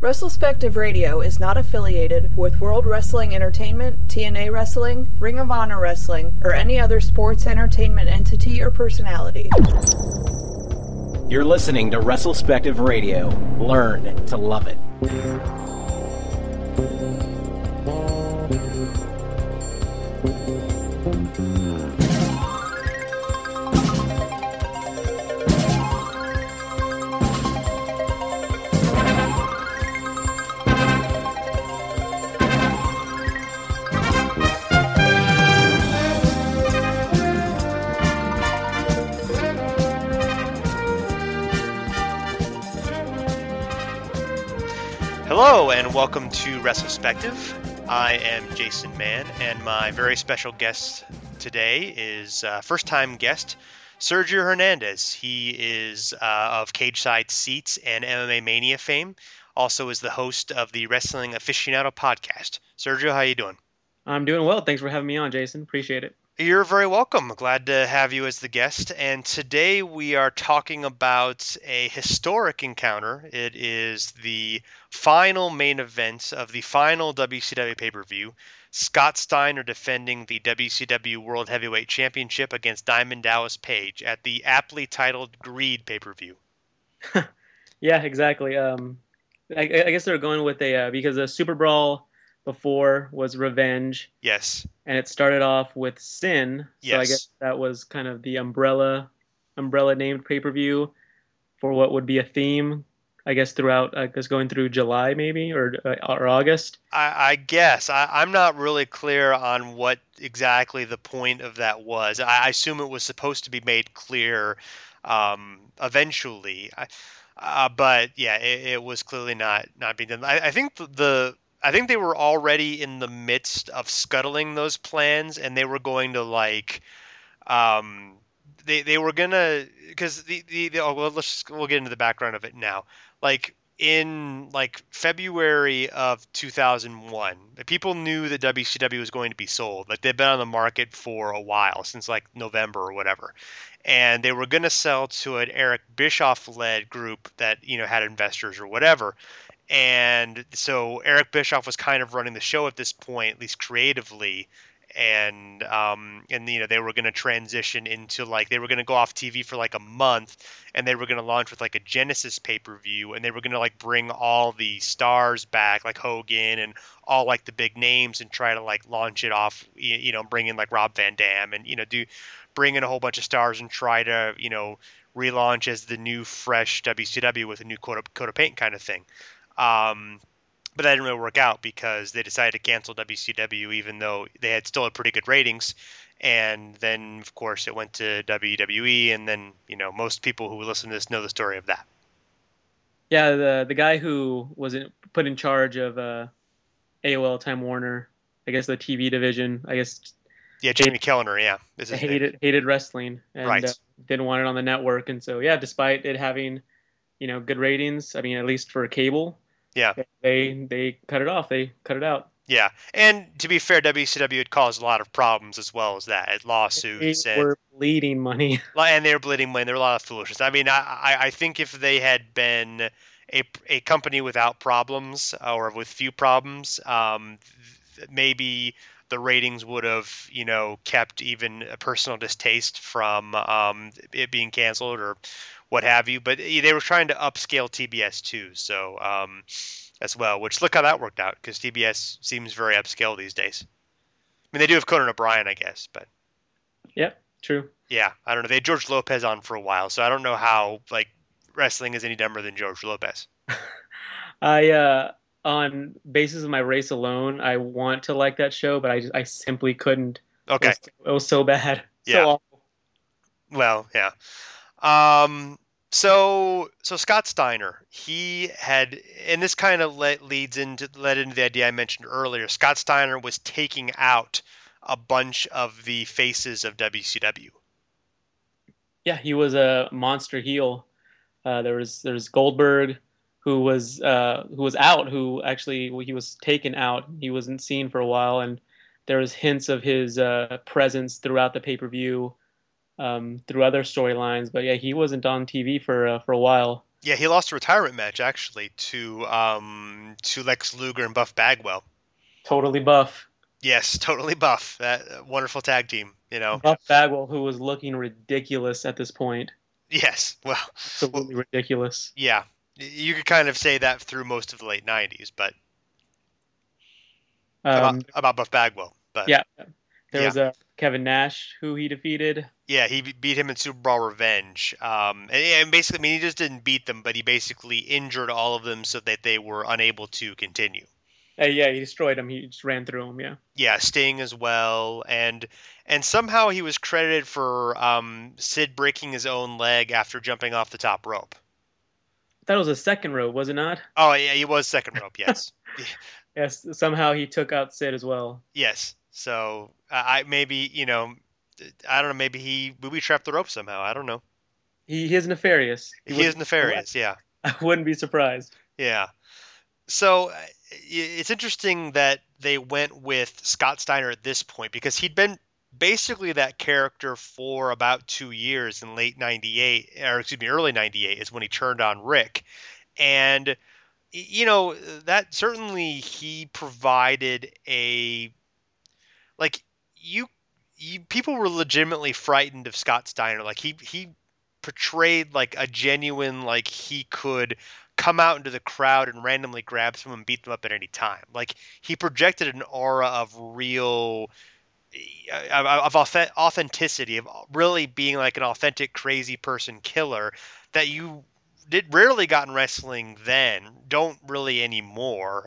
WrestleSpective Radio is not affiliated with World Wrestling Entertainment, TNA Wrestling, Ring of Honor Wrestling, or any other sports entertainment entity or personality. You're listening to WrestleSpective Radio. Learn to love it. Hello and welcome to WrestleSpective. I am Jason Mann, and my very special guest today is first-time guest Sergio Hernandez. He is of Cageside Seats and MMA Mania fame. Also is the host of the Wrestling Aficionado podcast. Sergio, how you doing? I'm doing well. Thanks for having me on, Jason. Appreciate it. You're very welcome. Glad to have you as the guest. And today we are talking about a historic encounter. It is the final main event of the final WCW pay-per-view. Scott Steiner defending the WCW World Heavyweight Championship against Diamond Dallas Page at the aptly titled Greed pay-per-view. Yeah, exactly. I guess they're going with because the Super Brawl before was Revenge. Yes. And it started off with Sin. So I guess that was kind of the umbrella named pay-per-view for what would be a theme, I guess, throughout, going through July maybe or August. I guess. I'm not really clear on what exactly the point of that was. I assume it was supposed to be made clear eventually. But yeah, it was clearly not being done. I think they were already in the midst of scuttling those plans, and they were going to they were gonna, because we'll get into the background of it now. In February of 2001, people knew that WCW was going to be sold. They'd been on the market for a while, since November or whatever, and they were going to sell to an Eric Bischoff-led group that had investors or whatever. And so Eric Bischoff was kind of running the show at this point, at least creatively, and they were going to transition into they were going to go off TV for a month, and they were going to launch with a Genesis pay-per-view, and they were going to bring all the stars back, like Hogan and all the big names, and try to launch it off, bring in Rob Van Dam and bring in a whole bunch of stars and try to relaunch as the new fresh WCW with a new coat of paint kind of thing. But that didn't really work out because they decided to cancel WCW, even though they had still had pretty good ratings. And then, of course, it went to WWE, and then most people who listen to this know the story of that. Yeah, the guy who was put in charge of AOL Time Warner, I guess the TV division, Yeah, Jamie Kellner, yeah. Hated wrestling and right. Didn't want it on the network, and so despite it having good ratings, at least for cable. Yeah. They cut it off. They cut it out. Yeah. And to be fair, WCW had caused a lot of problems as well as that. Lawsuits. They were bleeding money. And they were bleeding money. There were a lot of foolishness. I think if they had been a company without problems or with few problems, maybe the ratings would have, kept even a personal distaste from it being canceled or what have you, but they were trying to upscale TBS too, so as well, which look how that worked out, because TBS seems very upscale these days. They do have Conan O'Brien, I guess, but yep, true. Yeah, I don't know. They had George Lopez on for a while, so I don't know how wrestling is any dumber than George Lopez. On basis of my race alone, I want to like that show, but I simply couldn't. Okay, it was so bad. Yeah. So awful. Well, yeah. So Scott Steiner, he had, and this kind of led into the idea I mentioned earlier. Scott Steiner was taking out a bunch of the faces of WCW. Yeah, he was a monster heel. There was Goldberg, who was out, who actually he was taken out. He wasn't seen for a while, and there was hints of his presence throughout the pay-per-view. Through other storylines, but yeah, he wasn't on TV for a while. Yeah, he lost a retirement match actually to Lex Luger and Buff Bagwell. Totally buff. Yes, totally buff. That wonderful tag team, Buff Bagwell, who was looking ridiculous at this point. Yes, well, Absolutely ridiculous. yeah, you could kind of say that through most of the late '90s, but about Buff Bagwell. But yeah, there was a Kevin Nash who he defeated. Yeah, he beat him in Super Brawl Revenge. And basically, I mean, he just didn't beat them, but he basically injured all of them so that they were unable to continue. Yeah, he destroyed him. He just ran through him. Yeah. Yeah, Sting as well, and somehow he was credited for Sid breaking his own leg after jumping off the top rope. That was a second rope, was it not? Oh yeah, he was second rope. Yes. Yes. Somehow he took out Sid as well. Yes. So I maybe I don't know. Maybe he booby trapped the rope somehow. I don't know. He is nefarious. He is nefarious. Yeah. I wouldn't be surprised. Yeah. So it's interesting that they went with Scott Steiner at this point because he'd been basically that character for about 2 years in late '98, or excuse me, early '98 is when he turned on Rick, and that certainly he provided a you people were legitimately frightened of Scott Steiner. Like he portrayed like a genuine, like he could come out into the crowd and randomly grab someone and beat them up at any time. Like he projected an aura of real of authenticity, of really being like an authentic crazy person killer that you did rarely got in wrestling then, don't really anymore.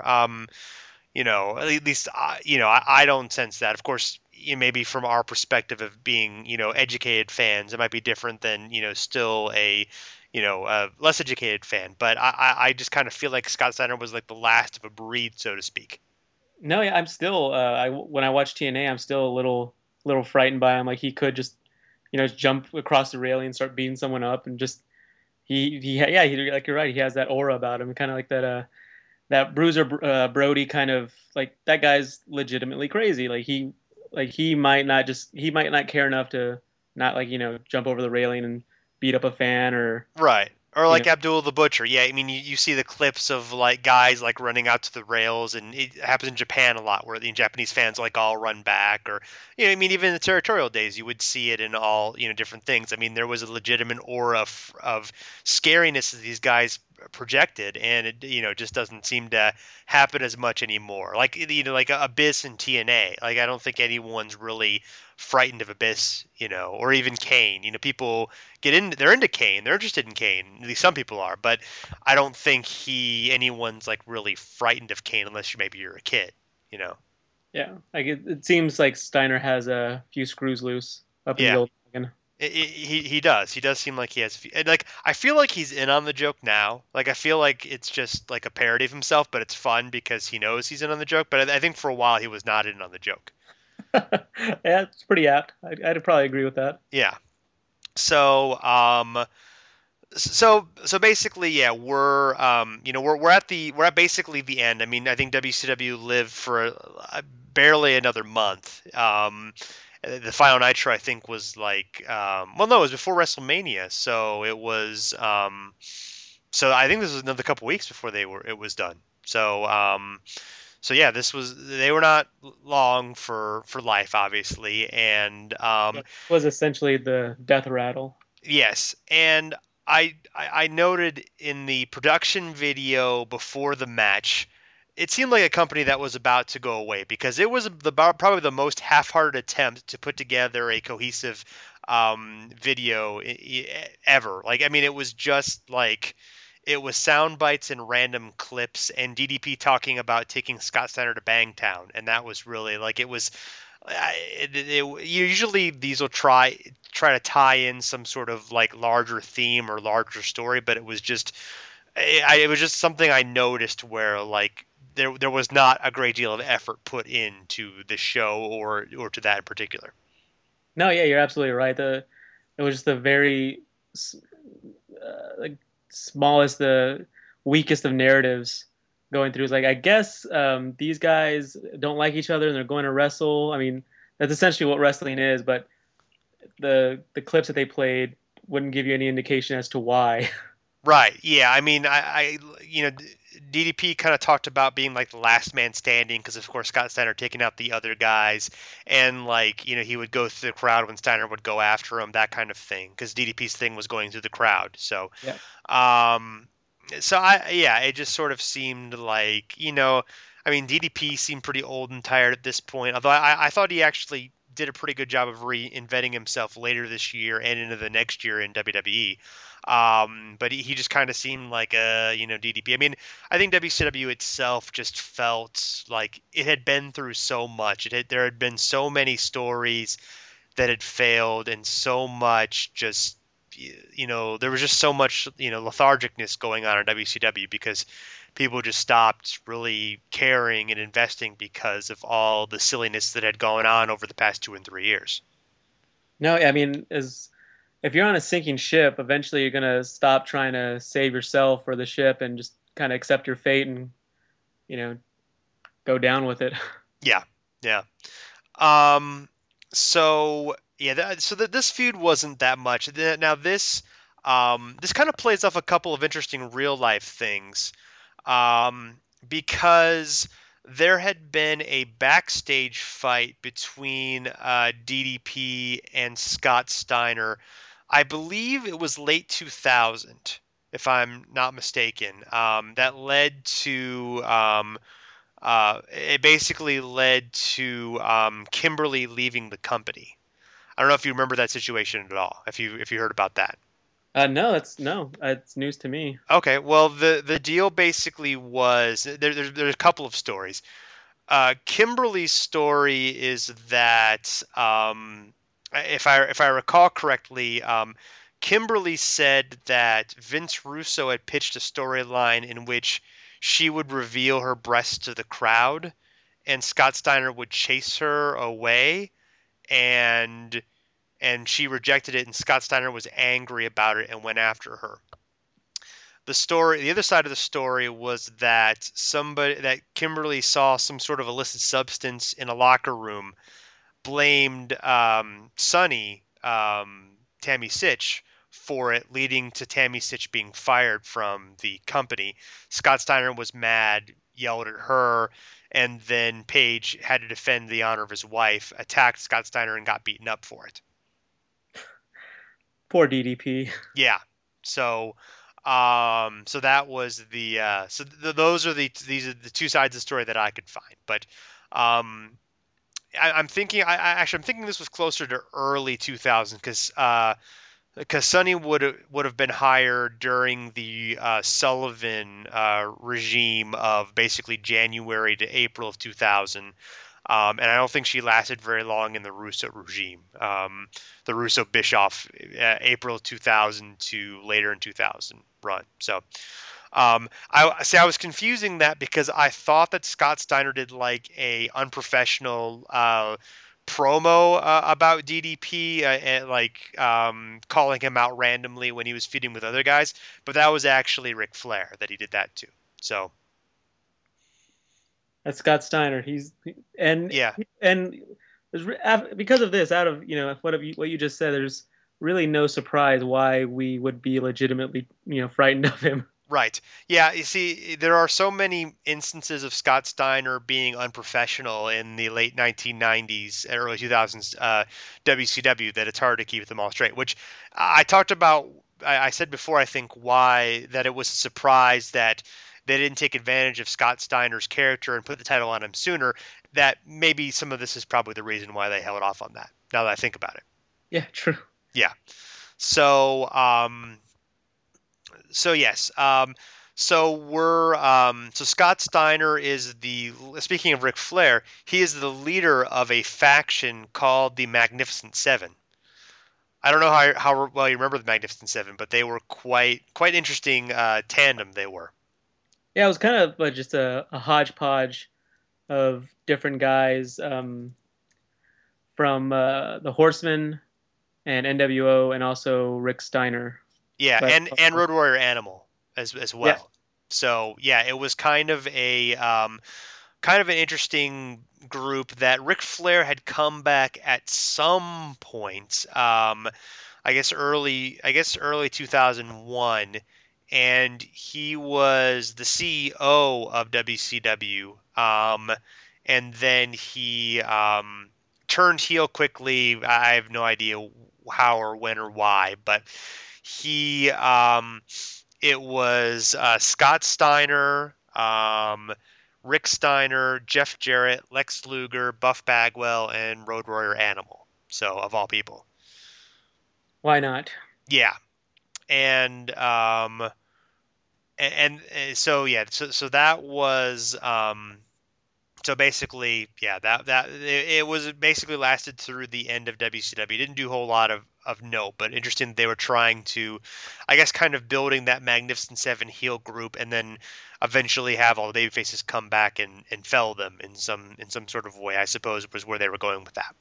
At least I don't sense that. Of course, maybe from our perspective of being educated fans, it might be different than still a less educated fan. But I just kind of feel like Scott Steiner was like the last of a breed, so to speak. No, yeah, I'm still when I watch TNA, I'm still a little frightened by him. Like he could just jump across the railing and start beating someone up, and just he like you're right, he has that aura about him, kind of like that Bruiser Brody kind of, like that guy's legitimately crazy. Like he might not care enough to not jump over the railing and beat up a fan or right. Or like Abdul the Butcher. Yeah, I mean, you see the clips of like guys like running out to the rails, and it happens in Japan a lot where the Japanese fans like all run back, or I mean, even in the territorial days, you would see it in all different things. I mean, there was a legitimate aura of scariness that these guys projected, and it just doesn't seem to happen as much anymore. Like like Abyss and TNA. Like I don't think anyone's really frightened of Abyss, or even Kane. People they're into Kane, they're interested in Kane. At least some people are, but I don't think anyone's like really frightened of Kane unless maybe you're a kid, Yeah, like it seems like Steiner has a few screws loose up in the old wagon. He does. He does seem like he has. Like I feel like he's in on the joke now. Like I feel like it's just like a parody of himself, but it's fun because he knows he's in on the joke. But I think for a while he was not in on the joke. Yeah, it's pretty apt. I'd probably agree with that. Yeah. So so basically, yeah, we're at basically the end. I mean, I think WCW lived for barely another month. The final Nitro, I think, was like it was before WrestleMania, so it was so I think this was another couple weeks before it was done. So yeah, they were not long for life, obviously, and it was essentially the death rattle. Yes, and I noted in the production video before the match, it seemed like a company that was about to go away because it was probably the most half-hearted attempt to put together a cohesive video ever. Like, I mean, it was just like. It was sound bites and random clips and DDP talking about taking Scott Steiner to Bangtown. And that was really like, it was, usually these will try to tie in some sort of like larger theme or larger story, but it was just something I noticed where like there was not a great deal of effort put into the show or to that in particular. No, yeah, you're absolutely right. It was just the very smallest, the weakest of narratives going through. It's like, I guess these guys don't like each other and they're going to wrestle. I mean, that's essentially what wrestling is, but the clips that they played wouldn't give you any indication as to why. Right. Yeah. I mean, DDP kind of talked about being like the last man standing because, of course, Scott Steiner taking out the other guys, and like he would go through the crowd when Steiner would go after him, that kind of thing. Because DDP's thing was going through the crowd. So, Yeah. it just sort of seemed like I mean, DDP seemed pretty old and tired at this point. Although I thought he actually did a pretty good job of reinventing himself later this year and into the next year in WWE. But he just kind of seemed like a DDP. I mean, I think WCW itself just felt like it had been through so much. There had been so many stories that had failed, and so much just there was just so much lethargicness going on in WCW because people just stopped really caring and investing because of all the silliness that had gone on over the past 2 and 3 years. No, I mean, if you're on a sinking ship, eventually you're gonna stop trying to save yourself or the ship and just kind of accept your fate and go down with it. Yeah. This feud wasn't that much. Now this kind of plays off a couple of interesting real life things, because there had been a backstage fight between DDP and Scott Steiner. I believe it was late 2000, if I'm not mistaken. That led to it basically led to Kimberly leaving the company. I don't know if you remember that situation at all. If you heard about that. No, it's news to me. Okay, well the deal basically was there's a couple of stories. Kimberly's story is that if I recall correctly, Kimberly said that Vince Russo had pitched a storyline in which she would reveal her breasts to the crowd, and Scott Steiner would chase her away, and she rejected it, and Scott Steiner was angry about it and went after her. The other side of the story was that Kimberly saw some sort of illicit substance in a locker room, blamed Sonny, Tammy Sytch, for it, leading to Tammy Sytch being fired from the company. Scott Steiner was mad, yelled at her, and then Paige had to defend the honor of his wife, attacked Scott Steiner, and got beaten up for it. Poor DDP. Yeah. So that was those are these are the two sides of the story that I could find. But I'm thinking this was closer to early 2000 because Sonny would have been hired during the Sullivan regime of basically January to April of 2000. And I don't think she lasted very long in the Russo regime, the Russo Bischoff, April 2000 to later in 2000 run. So I was confusing that because I thought that Scott Steiner did like a unprofessional promo about DDP, and calling him out randomly when he was feuding with other guys, but that was actually Ric Flair that he did that to. So. That's Scott Steiner. Because of this, out of what you just said, there's really no surprise why we would be legitimately frightened of him. Right. Yeah. You see, there are so many instances of Scott Steiner being unprofessional in the late 1990s, early 2000s WCW that it's hard to keep them all straight. Which I talked about. I said before, I think why that it was a surprise that they didn't take advantage of Scott Steiner's character and put the title on him sooner. That maybe some of this is probably the reason why they held off on that, now that I think about it. Yeah, true. Yeah. So yes. So Scott Steiner is speaking of Ric Flair, he is the leader of a faction called the Magnificent Seven. I don't know how well you remember the Magnificent Seven, but they were quite interesting tandem they were. Yeah, it was kind of just a hodgepodge of different guys from the Horsemen and NWO, and also Rick Steiner. Yeah, and Road Warrior Animal as well. Yeah. So yeah, it was kind of an interesting group that Ric Flair had come back at some point. I guess early 2001. and he was the CEO of WCW. And then he turned heel quickly. I have no idea how or when or why, but he it was Scott Steiner, Rick Steiner, Jeff Jarrett, Lex Luger, Buff Bagwell, and Road Warrior Animal. So of all people, Why not? yeah, and so yeah, so that was so basically, yeah, that it was basically lasted through the end of WCW. Didn't do a whole lot of note, but interesting that they were trying to, I guess, kind of building that Magnificent Seven heel group, and then eventually have all the babyfaces come back and fell them in some sort of way. I suppose was where they were going with that.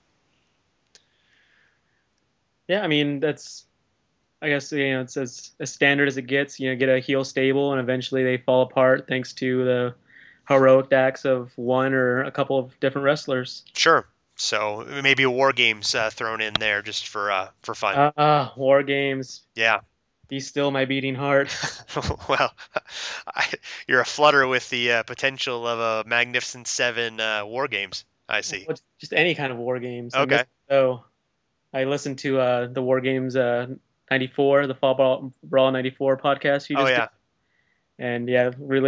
Yeah, I mean that's, I guess, it's as standard as it gets. Get a heel stable, and eventually they fall apart thanks to the heroic acts of one or a couple of different wrestlers. Sure. So maybe a War Games thrown in there just for fun. War Games. Yeah. Be still my beating heart. Well, you're a flutter with the potential of a Magnificent Seven War Games. I see. Well, just any kind of War Games. Okay. So I listened to the War Games 94, the Fall Brawl 94 podcast you just did. And yeah,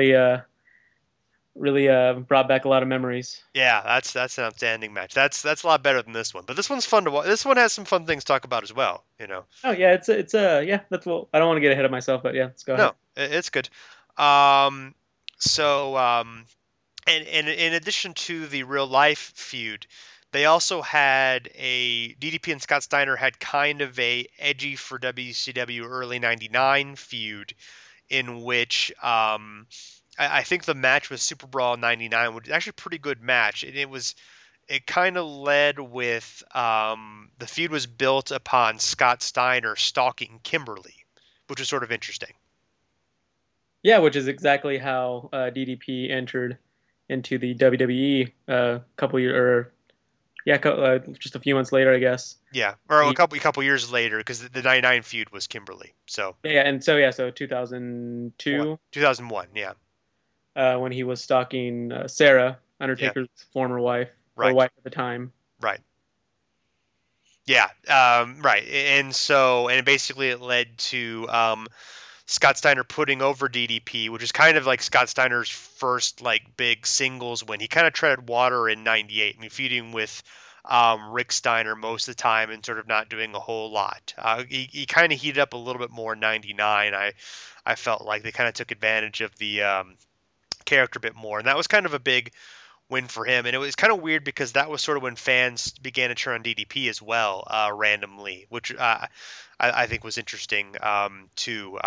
really brought back a lot of memories. Yeah, that's an outstanding match. That's a lot better than this one. But this one's fun to watch. This one has some fun things to talk about as well. Oh yeah, it's yeah. That's what I don't want to get ahead of myself, but yeah, let's go ahead. No, it's good. And in addition to the real life feud, they also had DDP and Scott Steiner had kind of a edgy for WCW early '99 feud, in which I think the match was Super Brawl '99, which is actually a pretty good match. And it kind of led with the feud was built upon Scott Steiner stalking Kimberly, which was sort of interesting. Yeah, which is exactly how DDP entered into the WWE just a few months later, I guess. Yeah, or a couple years later, because the '99 feud was Kimberly. So 2002, 2001, yeah. When he was stalking Sarah, Undertaker's former wife, or wife at the time. Right. Yeah. Right. And basically it led to Scott Steiner putting over DDP, which is kind of like Scott Steiner's first big singles win. He kind of treaded water in '98. I mean, feuding with Rick Steiner most of the time and sort of not doing a whole lot. He kind of heated up a little bit more in '99. I felt like they kind of took advantage of the character a bit more, and that was kind of a big win for him. And it was kind of weird because that was sort of when fans began to turn on DDP as well, randomly, which I think was interesting too.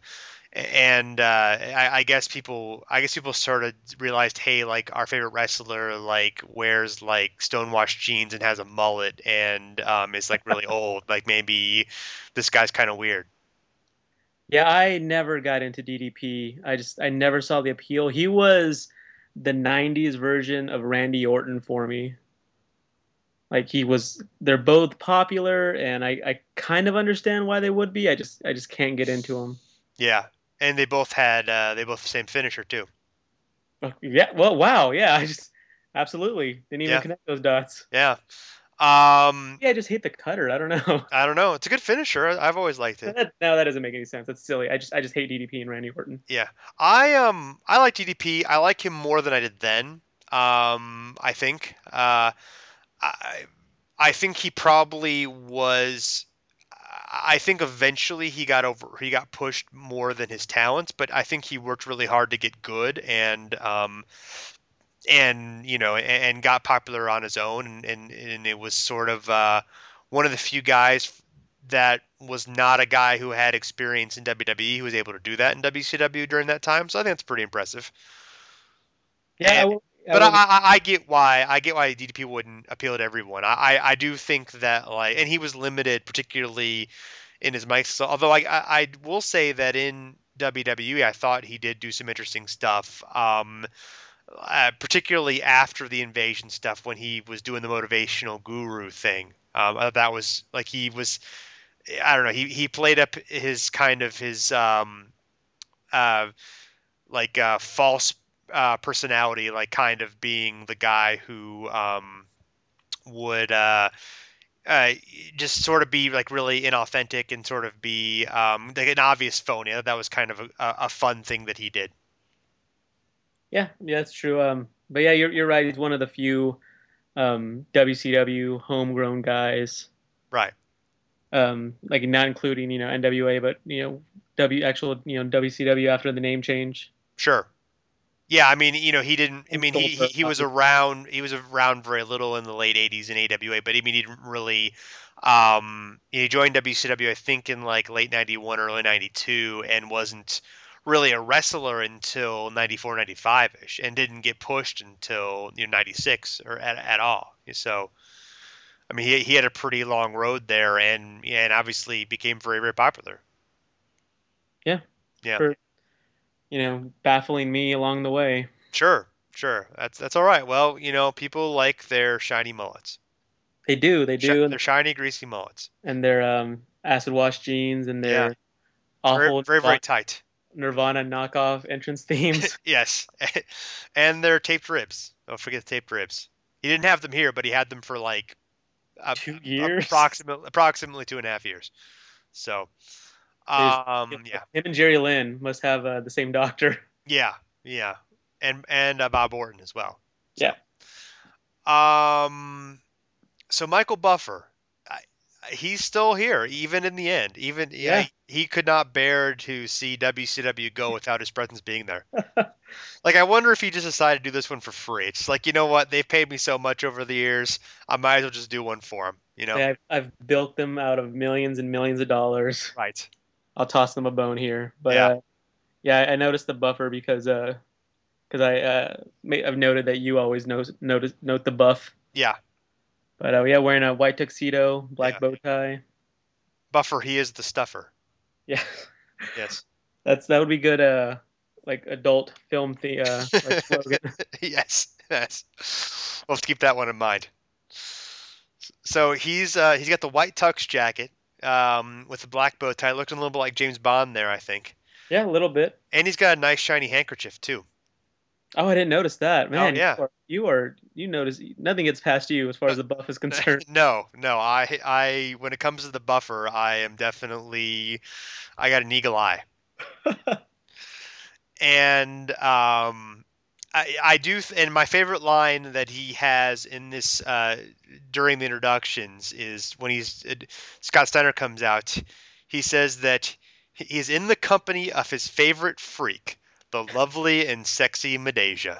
I guess people sort of realized, hey, our favorite wrestler wears stonewashed jeans and has a mullet and is really old. Maybe this guy's kind of weird. Yeah, I never got into DDP. I never saw the appeal. He was the '90s version of Randy Orton for me. They're both popular, and I kind of understand why they would be. I just can't get into them. Yeah, and they both had the same finisher too. Yeah. Well, wow. Yeah. Absolutely didn't even connect those dots. Yeah. I just hate the cutter. I don't know. I don't know. It's a good finisher. I've always liked it. No, that doesn't make any sense. That's silly. I just hate DDP and Randy Orton. Yeah. I like DDP. I like him more than I did then. I think. I think he probably was. I think eventually he got pushed more than his talents, but I think he worked really hard to get good and got popular on his own, and it was sort of one of the few guys that was not a guy who had experience in WWE who was able to do that in WCW during that time. So I think that's pretty impressive. Yeah, I get why DDP wouldn't appeal to everyone. I do think that and he was limited, particularly in his mics. So, although I will say that in WWE, I thought he did do some interesting stuff. Particularly after the invasion stuff, when he was doing the motivational guru thing. That was he was, I don't know, he played up his kind of his false personality, like kind of being the guy who would just sort of be like really inauthentic and sort of be like an obvious phony. That was kind of a fun thing that he did. Yeah, that's true. But yeah, you're right. He's one of the few WCW homegrown guys. Right. Like not including NWA, but WCW after the name change. Sure. Yeah, I mean, he didn't. I mean, he was around. He was around very little in the late '80s in AWA, but I mean, he didn't really. He joined WCW, I think, in like late '91, early '92, and wasn't really a wrestler until '94, '95 ish, and didn't get pushed until '96 or at all. So, I mean, he had a pretty long road there, and obviously became very, very popular. Yeah. Yeah. For, baffling me along the way. Sure. That's all right. Well, people like their shiny mullets. They do. Their shiny, greasy mullets. And their acid wash jeans and their awful, very, very tight Nirvana knockoff entrance themes. Yes, and their taped ribs. Don't forget the taped ribs. He didn't have them here, but he had them for like 2 years, approximately 2.5 years. So, yeah. Him and Jerry Lynn must have the same doctor. Yeah, and Bob Orton as well. So, yeah. So Michael Buffer, he's still here, even in the end. Even he could not bear to see WCW go without his presence being there. Like, I wonder if he just decided to do this one for free. It's like, you know what? They've paid me so much over the years. I might as well just do one for them. Yeah, I've built them out of millions and millions of dollars. Right. I'll toss them a bone here. But I noticed the Buffer because I've noted that you always note the buff. Yeah. But wearing a white tuxedo, black bow tie. Buffer, he is the stuffer. Yeah. Yes. That would be good. Like adult film like slogan. Yes. We'll have to keep that one in mind. So he's got the white tux jacket with the black bow tie. Looked a little bit like James Bond there, I think. Yeah, a little bit. And he's got a nice shiny handkerchief too. Oh, I didn't notice that, man. Oh, yeah. You notice nothing gets past you as far as the buff is concerned. No. I when it comes to the Buffer, I am definitely, I got an eagle eye. And I do, and my favorite line that he has in this during the introductions is when Scott Steiner comes out. He says that he is in the company of his favorite freak, the lovely and sexy Medeja.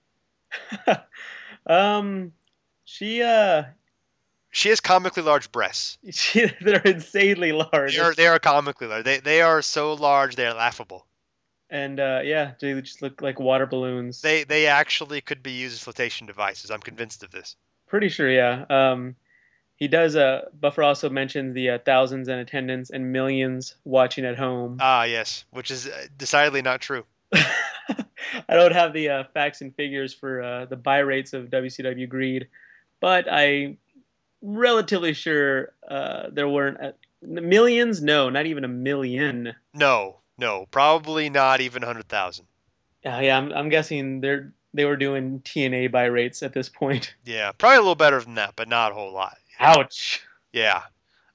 She has comically large breasts. They're insanely large. They are comically large. They are so large they're laughable. And they just look like water balloons. They actually could be used as flotation devices. I'm convinced of this. Pretty sure, yeah. He does. Buffer also mentions the thousands in attendance and millions watching at home. Ah, yes, which is decidedly not true. I don't have the facts and figures for the buy rates of WCW Greed, but I'm relatively sure there weren't millions. No, not even a million. No, probably not even 100,000. Yeah, I'm guessing they were doing TNA buy rates at this point. Yeah, probably a little better than that, but not a whole lot. Ouch. Yeah.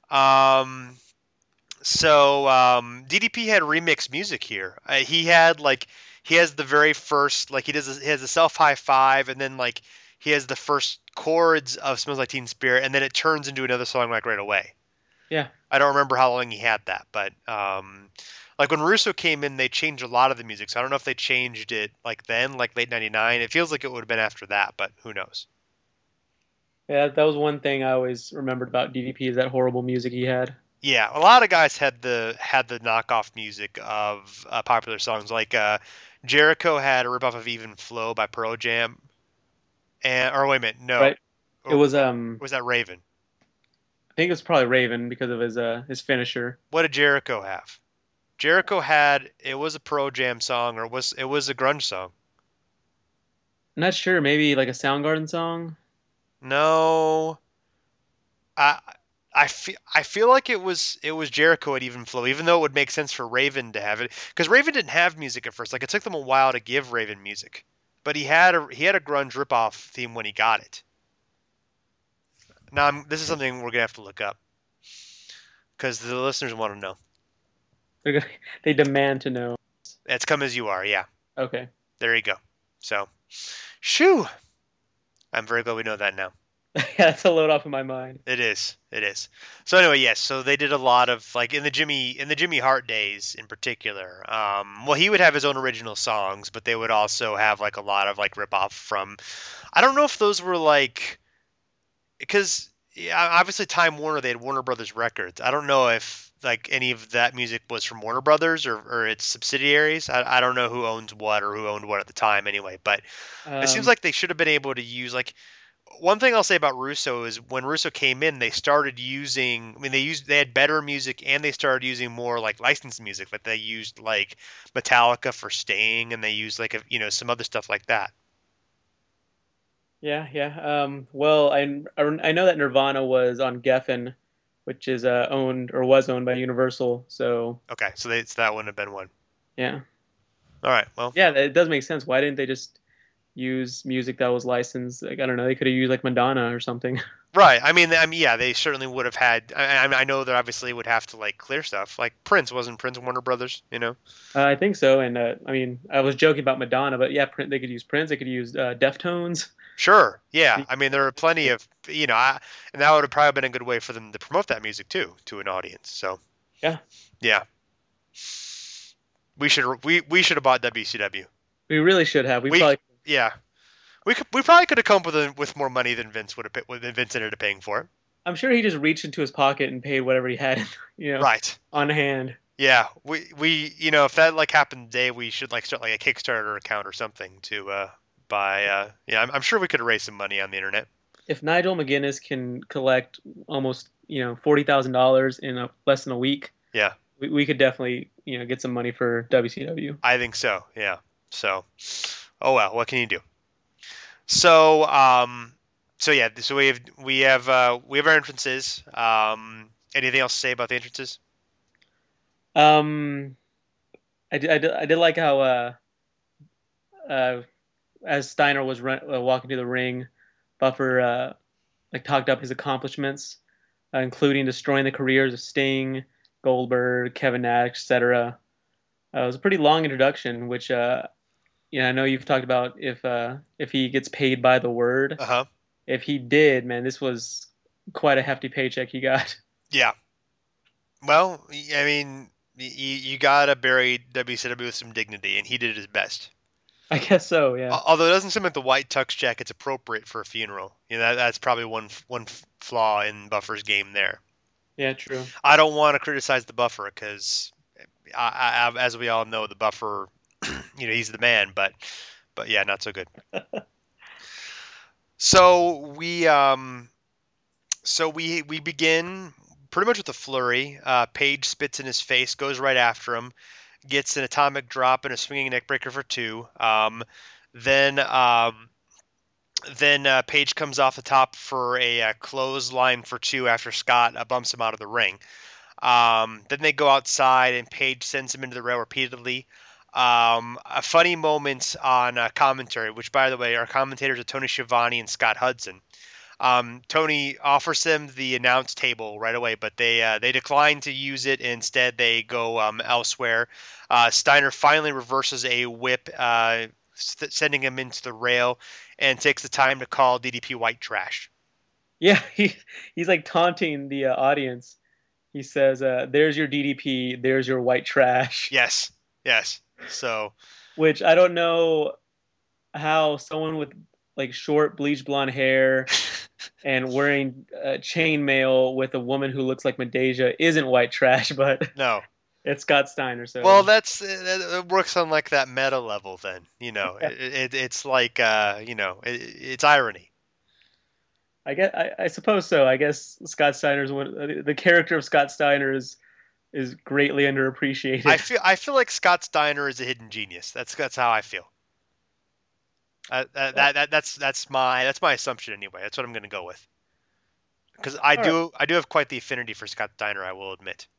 So DDP had remix music here. He has the very first, like he has a self high five, and then like he has the first chords of Smells Like Teen Spirit, and then it turns into another song like right away. Yeah. I don't remember how long he had that, but like when Russo came in, they changed a lot of the music. So I don't know if they changed it like then, like late '99. It feels like it would have been after that, but who knows? Yeah, that was one thing I always remembered about DDP is that horrible music he had. Yeah, a lot of guys had the knockoff music of popular songs. Like Jericho had a ripoff of Even Flow by Pearl Jam. Or wait a minute, no. Right. It was was that Raven? I think it was probably Raven because of his finisher. What did Jericho have? Jericho it was a Pearl Jam song, or it was a grunge song? I'm not sure, maybe like a Soundgarden song? No. I I feel like it was Jericho at Even Flow, even though it would make sense for Raven to have it, because Raven didn't have music at first. Like, it took them a while to give Raven music, but he had a grunge ripoff theme when he got it. Now this is something we're gonna have to look up because the listeners want to know. They demand to know. It's Come As You Are, yeah. Okay. There you go. So, shoo! I'm very glad we know that now. Yeah, that's a load off of my mind. It is. So anyway, yes. So they did a lot of, like, in the Jimmy Hart days in particular. Well, he would have his own original songs, but they would also have like a lot of like rip off from. I don't know if those were like, because obviously Time Warner, they had Warner Brothers Records. I don't know if like any of that music was from Warner Brothers or its subsidiaries. I don't know who owns what or who owned what at the time anyway. But it seems like they should have been able to use like. One thing I'll say about Russo is when Russo came in, they started using. I mean, they had better music and they started using more like licensed music. Like they used like Metallica for Sting, and they used like some other stuff like that. Yeah. Well, I know that Nirvana was on Geffen, which is was owned by Universal. So okay, so that wouldn't have been one. Yeah. All right. Well. Yeah, it does make sense. Why didn't they just use music that was licensed? Like, I don't know, they could have used like Madonna or something. Right. I mean, yeah, they certainly would have had. I know they obviously would have to like clear stuff. Like Prince, wasn't Prince Warner Brothers? I think so. And I mean, I was joking about Madonna, but yeah, they could use Prince. They could use Deftones. Sure. Yeah. I mean, there are plenty of and that would have probably been a good way for them to promote that music too to an audience. So. Yeah. Yeah. We should have bought WCW. We really should have. Yeah, we probably could have come up with more money than Vince ended up paying for it. I'm sure he just reached into his pocket and paid whatever he had, right on hand. Yeah, we if that like happened today, we should like start like a Kickstarter account or something to buy. I'm sure we could raise some money on the internet. If Nigel McGuinness can collect almost $40,000 in less than a week, yeah, we could definitely get some money for WCW. I think so. Yeah. So. Oh well, what can you do? So we have our entrances. Anything else to say about the entrances? I did like how as Steiner was walking to the ring, Buffer talked up his accomplishments, including destroying the careers of Sting, Goldberg, Kevin Nash, etc. It was a pretty long introduction, which I know you've talked about if he gets paid by the word. Uh-huh. If he did, man, this was quite a hefty paycheck he got. Yeah. Well, I mean, you gotta bury WCW with some dignity, and he did his best. I guess so, yeah. Although it doesn't seem like the white tux jacket's appropriate for a funeral. That's probably one flaw in Buffer's game there. Yeah, true. I don't want to criticize the Buffer because, as we all know, the Buffer. He's the man, but yeah, not so good. So we begin pretty much with a flurry. Page spits in his face, goes right after him, gets an atomic drop and a swinging neckbreaker for 2. Then Page comes off the top for a clothesline for 2 after Scott bumps him out of the ring. Then they go outside and Page sends him into the rail repeatedly. A funny moment on commentary, which, by the way, our commentators are Tony Schiavone and Scott Hudson. Tony offers them the announce table right away, but they decline to use it. Instead, they go elsewhere. Steiner finally reverses a whip, sending him into the rail, and takes the time to call DDP white trash. Yeah, he's like taunting the audience. He says, "There's your DDP. There's your white trash." Yes. So, which I don't know how someone with like short bleach blonde hair and wearing chainmail with a woman who looks like Medeja isn't white trash, but no, it's Scott Steiner. So well, it works on like that meta level. Then it's like it's irony. I suppose so. I guess Scott Steiner's the character of Scott Steiner is greatly underappreciated. I feel like Scott Steiner is a hidden genius. That's how I feel. That's my assumption anyway. That's what I'm going to go with. because I All do have quite the affinity for Scott Steiner, I will admit.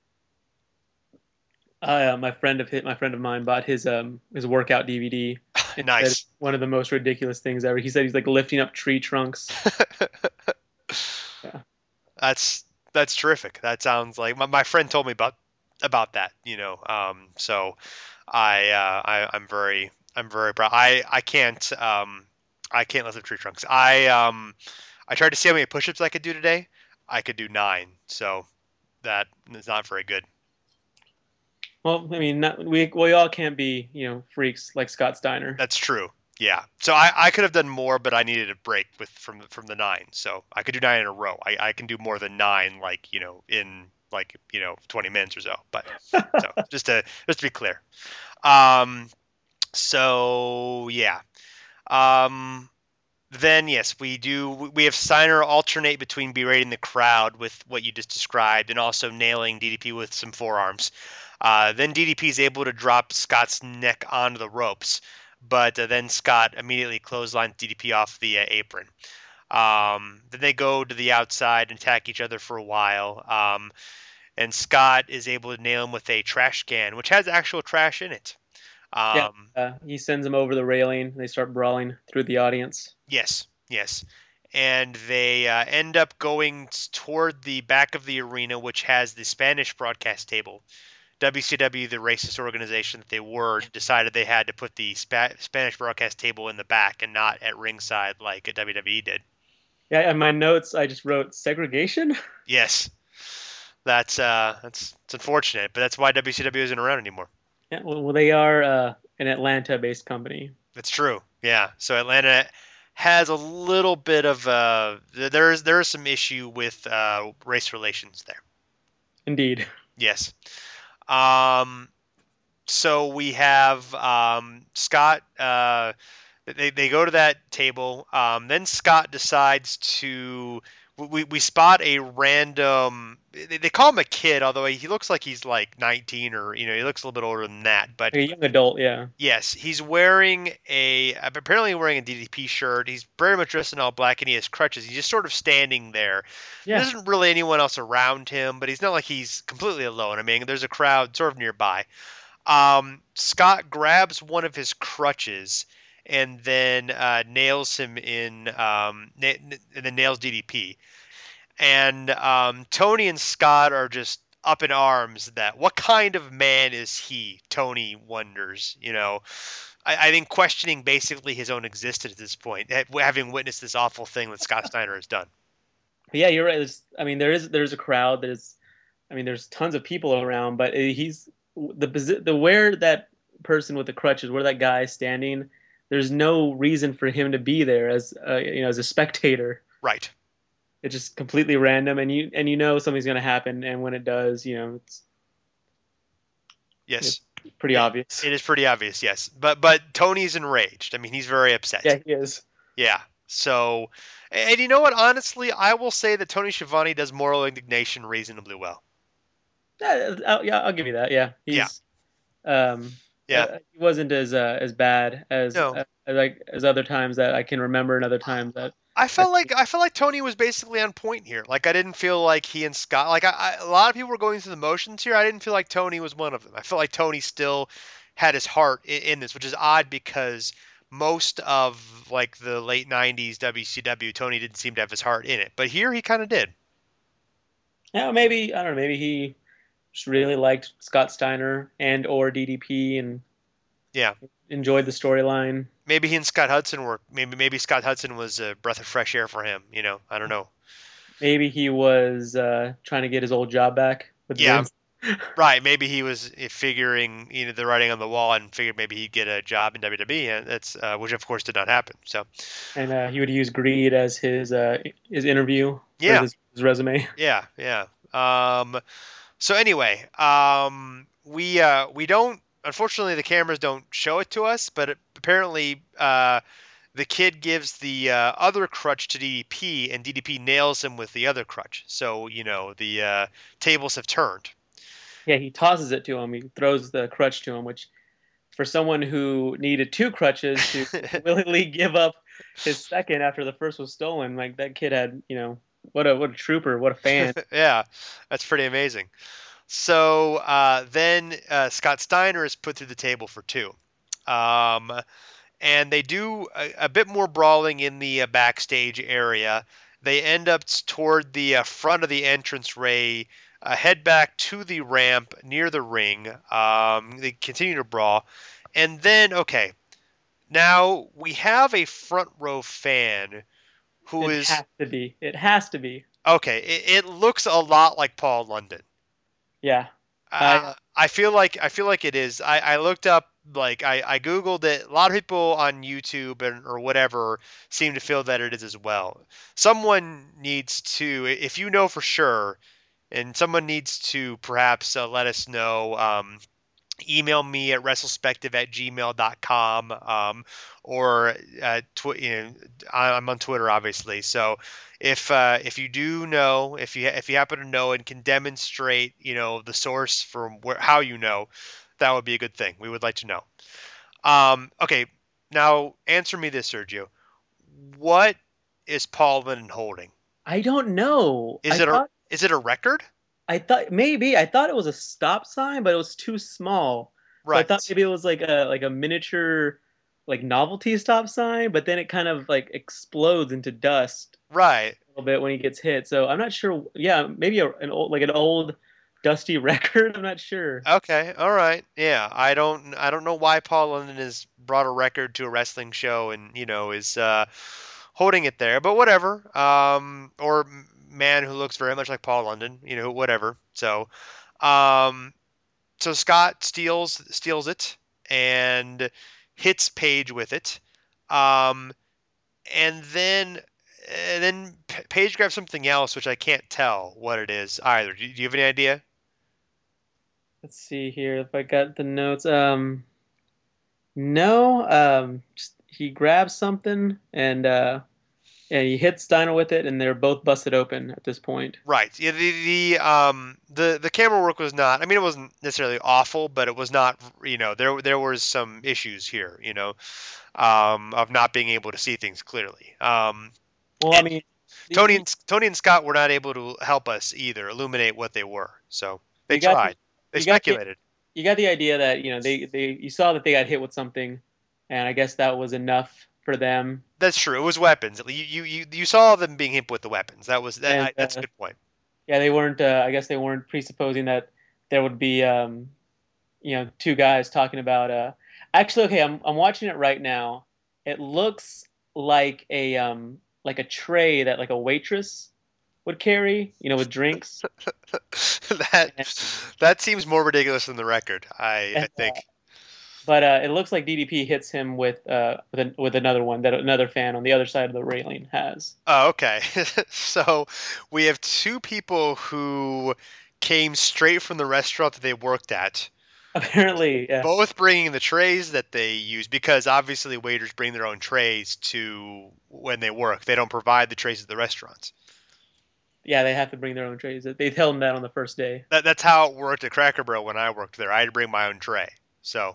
My friend of mine bought his workout DVD. And said Nice. one of the most ridiculous things ever. He said he's like lifting up tree trunks. Yeah. That's terrific. That sounds like my friend told me about that. So I'm very proud. I can't lift up tree trunks. I tried to see how many push-ups I could do today. I could do 9, so that is not very good. Well, I mean, we all can't be, freaks like Scott Steiner. That's true. Yeah. So I could have done more, but I needed a break from the 9. So I could do 9 in a row. I can do more than 9, in 20 minutes or so. But so just to be clear. So yeah. Then yes, we have Steiner alternate between berating the crowd with what you just described and also nailing DDP with some forearms. Then DDP is able to drop Scott's neck onto the ropes, but then Scott immediately clotheslines DDP off the apron. Then they go to the outside and attack each other for a while, and Scott is able to nail him with a trash can, which has actual trash in it. He sends him over the railing. They start brawling through the audience. Yes. And they end up going toward the back of the arena, which has the Spanish broadcast table. WCW, the racist organization that they were, decided they had to put the Spanish broadcast table in the back and not at ringside like WWE did. Yeah, in my notes, I just wrote segregation. Yes. That's unfortunate, but that's why WCW isn't around anymore. Yeah, well, they are an Atlanta-based company. That's true. Yeah. So Atlanta has a little bit of there is some issue with race relations there. Indeed. Yes. So we have Scott. They go to that table. Then Scott decides to. We spot a random. They call him a kid, although he looks like he's like 19 or he looks a little bit older than that. But a young adult, yeah. Yes, he's apparently wearing a DDP shirt. He's very much dressed in all black, and he has crutches. He's just sort of standing there. Yeah. There isn't really anyone else around him, but he's not like he's completely alone. I mean, there's a crowd sort of nearby. Scott grabs one of his crutches and then nails him in, and then nails DDP. And Tony and Scott are just up in arms that what kind of man is he? Tony wonders. I think questioning basically his own existence at this point, having witnessed this awful thing that Scott Steiner has done. Yeah, you're right. There's a crowd. There's tons of people around, but he's where that person with the crutches, where that guy is standing. There's no reason for him to be there as a spectator. Right. It's just completely random, and you know something's going to happen, and when it does, it's pretty obvious. It is pretty obvious, yes. But Tony's enraged. I mean, he's very upset. Yeah, he is. Yeah. So, and you know what? Honestly, I will say that Tony Schiavone does moral indignation reasonably well. Yeah, I'll give you that. Yeah. He wasn't as bad as other times that I can remember, and other times that I felt like Tony was basically on point here. Like I didn't feel like he and Scott, like a lot of people were going through the motions here. I didn't feel like Tony was one of them. I felt like Tony still had his heart in this, which is odd because most of like the late 90s WCW, Tony didn't seem to have his heart in it, but here he kind of did. Yeah, maybe, I don't know, maybe he just really liked Scott Steiner and or DDP and enjoyed the storyline. Maybe he and Scott Hudson were. Maybe Scott Hudson was a breath of fresh air for him. I don't know. Maybe he was trying to get his old job back. Right. Maybe he was figuring the writing on the wall and figured maybe he'd get a job in WWE, and that's which of course did not happen. So. And he would use greed as his interview. Yeah. His resume. Yeah. So anyway, we don't. Unfortunately, the cameras don't show it to us, but apparently the kid gives the other crutch to DDP, and DDP nails him with the other crutch. So, the tables have turned. Yeah, he tosses it to him. He throws the crutch to him, which for someone who needed 2 crutches to willingly give up his second after the first was stolen, like that kid had, what a trooper, what a fan. Yeah, that's pretty amazing. So then Scott Steiner is put through the table for 2. And they do a bit more brawling in the backstage area. They end up toward the front of the entrance ray, head back to the ramp near the ring. They continue to brawl. And then, okay, now we have a front row fan who It has to be. It has to be. okay, it looks a lot like Paul London. Yeah. I feel like it is. I looked up, like I googled it. A lot of people on YouTube or whatever seem to feel that it is as well. Someone needs to, if you know for sure, and someone needs to perhaps let us know. Email me at wrestlespective@gmail.com, or I'm on Twitter, obviously. So if you do know, if you happen to know and can demonstrate, the source from how you know, that would be a good thing. We would like to know. Okay, now answer me this, Sergio. What is Paul London holding? I don't know. Is it a record? I thought it was a stop sign, but it was too small. So Right. I thought maybe it was like a miniature like novelty stop sign, but then it kind of like explodes into dust Right. a little bit when he gets hit. So I'm not sure. Yeah, maybe an old dusty record. I'm not sure. Okay, all right. Yeah, I don't know why Paul London has brought a record to a wrestling show and, is holding it there, but whatever. Or man who looks very much like Paul London, whatever. So, so Scott steals it and hits Paige with it. And then Paige grabs something else, which I can't tell what it is either. Do you have any idea? Let's see here if I got the notes. No. Just, he grabs something and he hits Steiner with it, and they're both busted open at this point. Right. Yeah. The camera work was not. I mean, it wasn't necessarily awful, but it was not. There was some issues here. Of not being able to see things clearly. Well, I mean, Tony and Scott were not able to help us either illuminate what they were. So they tried. They speculated. You got the idea that you saw that they got hit with something, and I guess that was enough for them. That's true. It was weapons. You saw them being hit with the weapons. That's a good point. Yeah, they weren't. I guess they weren't presupposing that there would be, two guys talking about. Actually, okay, I'm watching it right now. It looks like a tray that like a waitress would carry, with drinks. That seems more ridiculous than the record. I think. But it looks like DDP hits him with another one that another fan on the other side of the railing has. Oh, okay. So we have 2 people who came straight from the restaurant that they worked at. Apparently, yeah. Both bringing the trays that they use, because obviously waiters bring their own trays to when they work. They don't provide the trays at the restaurants. Yeah, they have to bring their own trays. They tell them that on the first day. That's how it worked at Cracker Barrel when I worked there. I had to bring my own tray. So.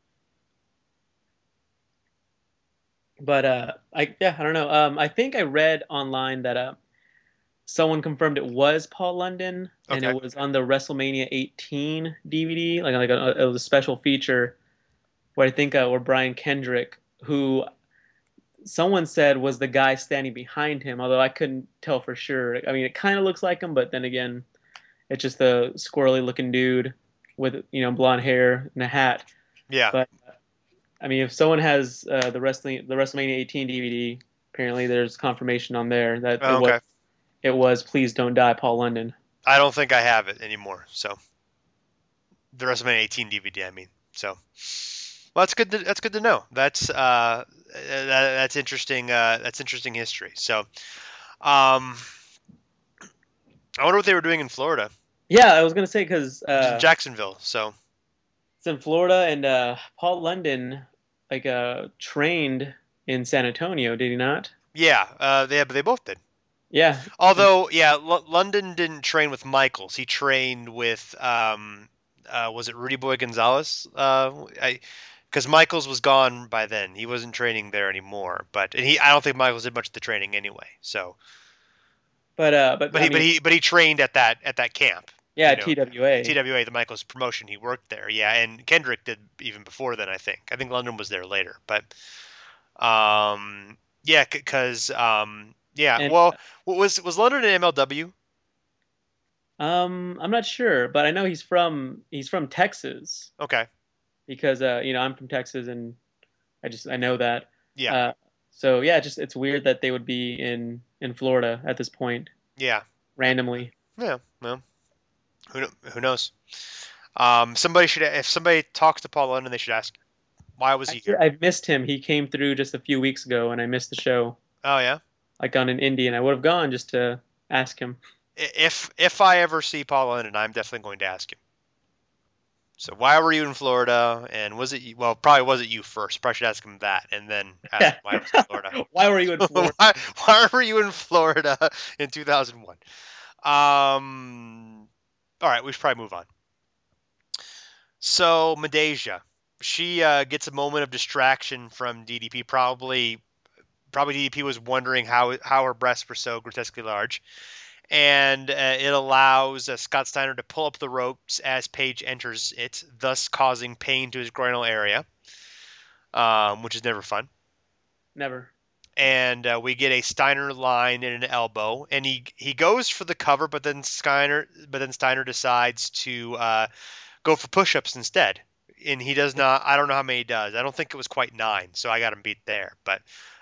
But I don't know. I think I read online that someone confirmed it was Paul London, and Okay. it was on the WrestleMania 18 DVD, it was a special feature where I think where Brian Kendrick, who someone said was the guy standing behind him, although I couldn't tell for sure. I mean, it kind of looks like him, but then again, it's just a squirrely looking dude with blonde hair and a hat. Yeah. But I mean, if someone has the WrestleMania 18 DVD, apparently there's confirmation on there that it was Please Don't Die, Paul London. I don't think I have it anymore. So the WrestleMania 18 DVD, I mean. So, well, that's good. That's good to know. That's interesting. That's interesting history. So, I wonder what they were doing in Florida. Yeah, I was gonna say because Jacksonville. So. It's in Florida, and Paul London trained in San Antonio, did he not? Yeah, they both did. Yeah. Although, London didn't train with Michaels. He trained with, was it Rudy Boy Gonzalez? Because Michaels was gone by then. He wasn't training there anymore. I don't think Michaels did much of the training anyway. So. But he trained at that camp. Yeah, TWA. TWA, the Michaels promotion. He worked there. Yeah, and Kendrick did even before then. I think London was there later. But yeah, because yeah. And, well, was London an MLW? I'm not sure, but I know he's from Texas. Okay. Because I'm from Texas, and I know that. Yeah. So yeah, it's weird that they would be in Florida at this point. Yeah. Randomly. Yeah. Well, who knows? If somebody talks to Paul London, they should ask, why was he here? I missed him. He came through just a few weeks ago, and I missed the show. Oh yeah. Like on an indie, and I would have gone just to ask him. If I ever see Paul London, I'm definitely going to ask him. So why were you in Florida? And probably was it you first? Probably should ask him that, and then ask him why I was in Florida. Why were you in Florida? why were you in Florida in 2001? All right, we should probably move on. So Midajah, she gets a moment of distraction from DDP. Probably DDP was wondering how her breasts were so grotesquely large. And it allows Scott Steiner to pull up the ropes as Page enters it, thus causing pain to his groinal area, which is never fun. Never. And we get a Steiner line and an elbow, and he goes for the cover, but then Steiner decides to go for push-ups instead. And he does not. I don't know how many he does. I don't think it was quite 9, so I got him beat there. But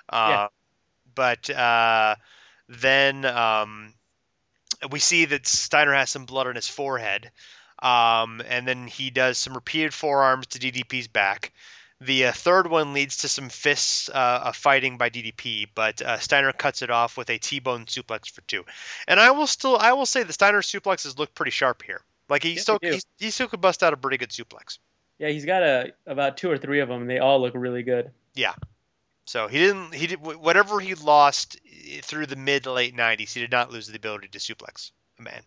then. We see that Steiner has some blood on his forehead, and then he does some repeated forearms to DDP's back. The third one leads to some fists fighting by DDP, but Steiner cuts it off with a T-bone suplex for 2. And I will say the Steiner suplexes look pretty sharp here. Like he still could bust out a pretty good suplex. Yeah, he's got about 2 or 3 of them, and they all look really good. Yeah. So he did whatever he lost through the mid to late 90s, he did not lose the ability to suplex a man.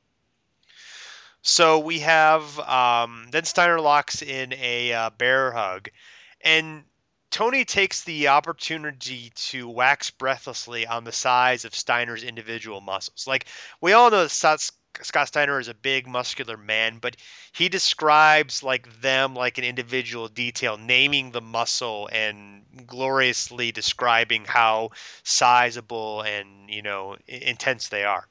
So we have then Steiner locks in a bear hug, and Tony takes the opportunity to wax breathlessly on the size of Steiner's individual muscles. Like, we all know that Scott Steiner is a big muscular man, but he describes them like an individual detail, naming the muscle and gloriously describing how sizable and intense they are.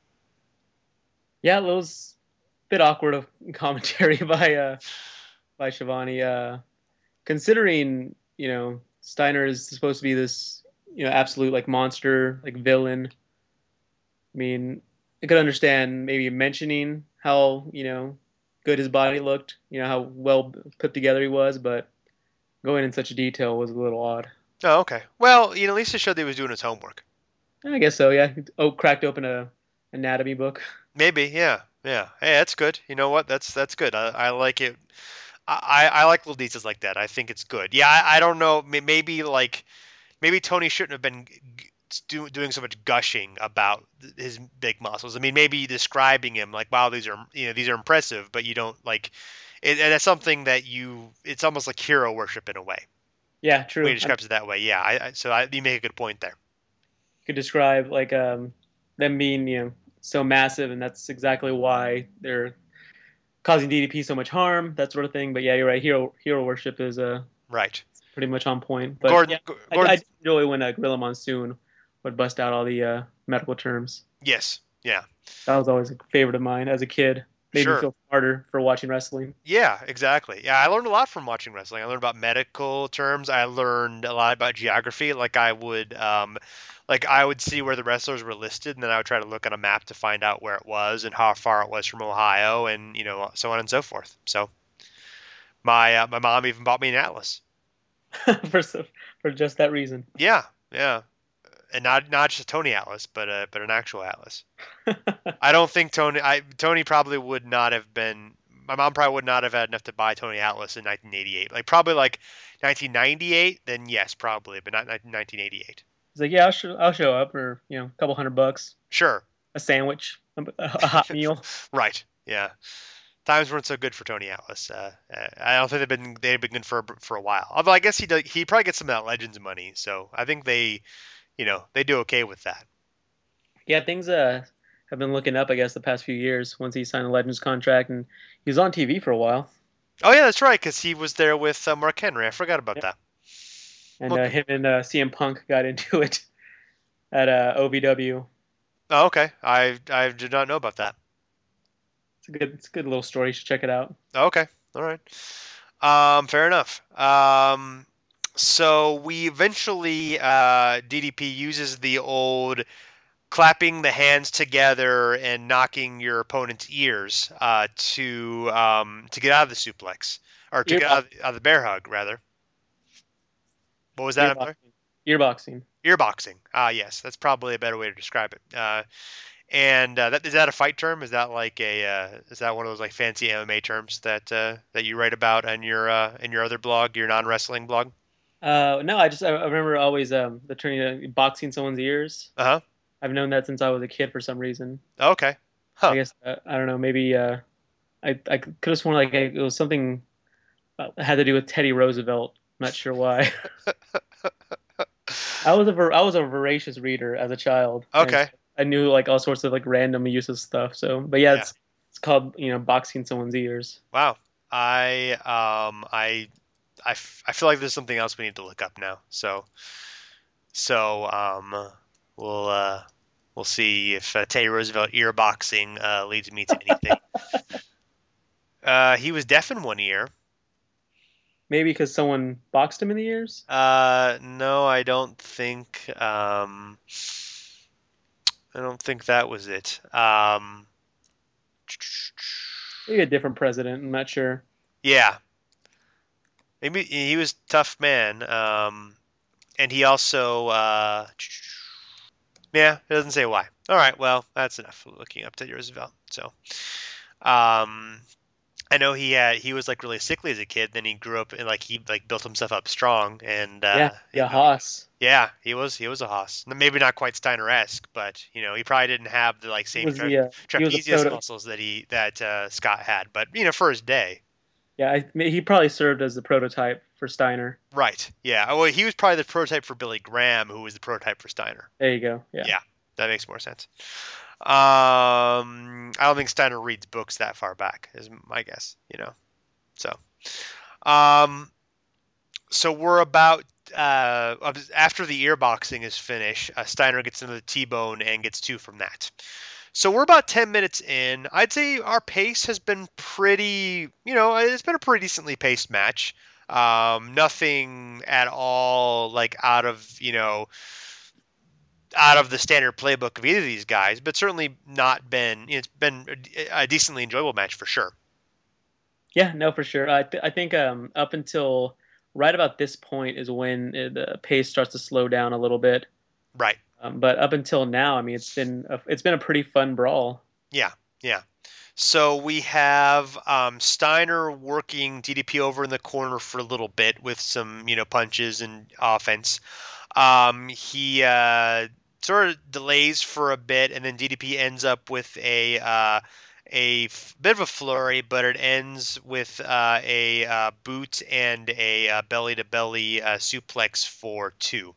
Yeah, it was a bit awkward of commentary by Schiavone, considering Steiner is supposed to be this absolute monster, villain. I mean, I could understand maybe mentioning how, good his body looked, how well put together he was, but going in such detail was a little odd. Oh, okay. Well, at least it showed that he was doing his homework. I guess so, yeah. Cracked open a anatomy book. Maybe, yeah. Yeah. Hey, that's good. You know what? That's good. I like it. I like little details like that. I think it's good. Yeah, I don't know. Maybe Tony shouldn't have been doing so much gushing about his big muscles. I mean, maybe describing him like, wow, these are impressive, but you don't it, and that's something that it's almost like hero worship in a way. Yeah, true. When he describes it that way. Yeah. You make a good point there. You could describe them being, so massive, and that's exactly why they're causing DDP so much harm, that sort of thing. But yeah, you're right. Hero worship is right. Pretty much on point. But Gordon, I enjoy when Gorilla Monsoon would bust out all the medical terms. Yes. Yeah. That was always a favorite of mine as a kid. Made me feel smarter for watching wrestling. Yeah, exactly. Yeah, I learned a lot from watching wrestling. I learned about medical terms. I learned a lot about geography. I would see where the wrestlers were listed, and then I would try to look on a map to find out where it was and how far it was from Ohio, and so on and so forth. So my mom even bought me an atlas for just that reason. Yeah. And not just a Tony Atlas, but an actual Atlas. I don't think Tony probably would not have been. My mom probably would not have had enough to buy Tony Atlas in 1988. Probably 1998, then yes, probably, but not 1988. He's like, yeah, I'll show up for a couple $100. Sure. A sandwich, a hot meal. Right. Yeah. Times weren't so good for Tony Atlas. I don't think they've been good for a while. Although I guess he probably gets some of that Legends money, so I think they do okay with that. Yeah, things have been looking up, I guess, the past few years once he signed the Legends contract, and he was on TV for a while. Oh yeah, that's right, because he was there with Mark Henry. I forgot about Yeah. that. And Well, him and CM Punk got into it at OVW. oh, okay. I did not know about that. It's a good little story. You should check it out. Okay, all right. Fair enough. So we eventually DDP uses the old clapping the hands together and knocking your opponent's ears to get out of the suplex or to get out of the bear hug rather. What was that? I'm sorry? Earboxing. Earboxing. Yes, that's probably a better way to describe it. And is that a fight term? Is that like is that one of those like fancy MMA terms that you write about in your other blog, your non-wrestling blog? No, I remember always the term boxing someone's ears. Uh-huh. I've known that since I was a kid for some reason. Okay. Huh. I guess I don't know. Maybe I could have sworn like it was something had to do with Teddy Roosevelt. I'm not sure why. I was a voracious reader as a child. Okay. I knew like all sorts of like random uses stuff. So, but yeah, it's called boxing someone's ears. Wow. I feel like there's something else we need to look up now. So we'll see if Teddy Roosevelt earboxing leads me to anything. He was deaf in one ear. Maybe because someone boxed him in the ears? No, I don't think. I don't think that was it. Maybe a different president. I'm not sure. Yeah. Maybe he was a tough man. And he also. Yeah, it doesn't say why. All right, well, that's enough looking up Teddy Roosevelt. So, I know he was like really sickly as a kid. Then he grew up and like he like built himself up strong. And Haas. Yeah, he was a Haas. Maybe not quite Steiner-esque, but he probably didn't have the like same trapezius muscles that Scott had. But for his day. Yeah, he probably served as the prototype for Steiner. Right. Yeah. Well, he was probably the prototype for Billy Graham, who was the prototype for Steiner. There you go. Yeah. Yeah, that makes more sense. I don't think Steiner reads books that far back, is my guess. So, so we're about after the earboxing is finished, Steiner gets into the T-bone and gets 2 from that. So we're about 10 minutes in. I'd say our pace has been pretty, it's been a pretty decently paced match. Nothing at all like out of the standard playbook of either of these guys, but certainly not been, it's been a decently enjoyable match for sure. Yeah, no, for sure. I think up until right about this point is when the pace starts to slow down a little bit. Right. But up until now, I mean, it's been a pretty fun brawl. Yeah. So we have Steiner working DDP over in the corner for a little bit with some punches and offense. He sort of delays for a bit, and then DDP ends up with a bit of a flurry, but it ends with a boot and a belly-to-belly suplex for 2.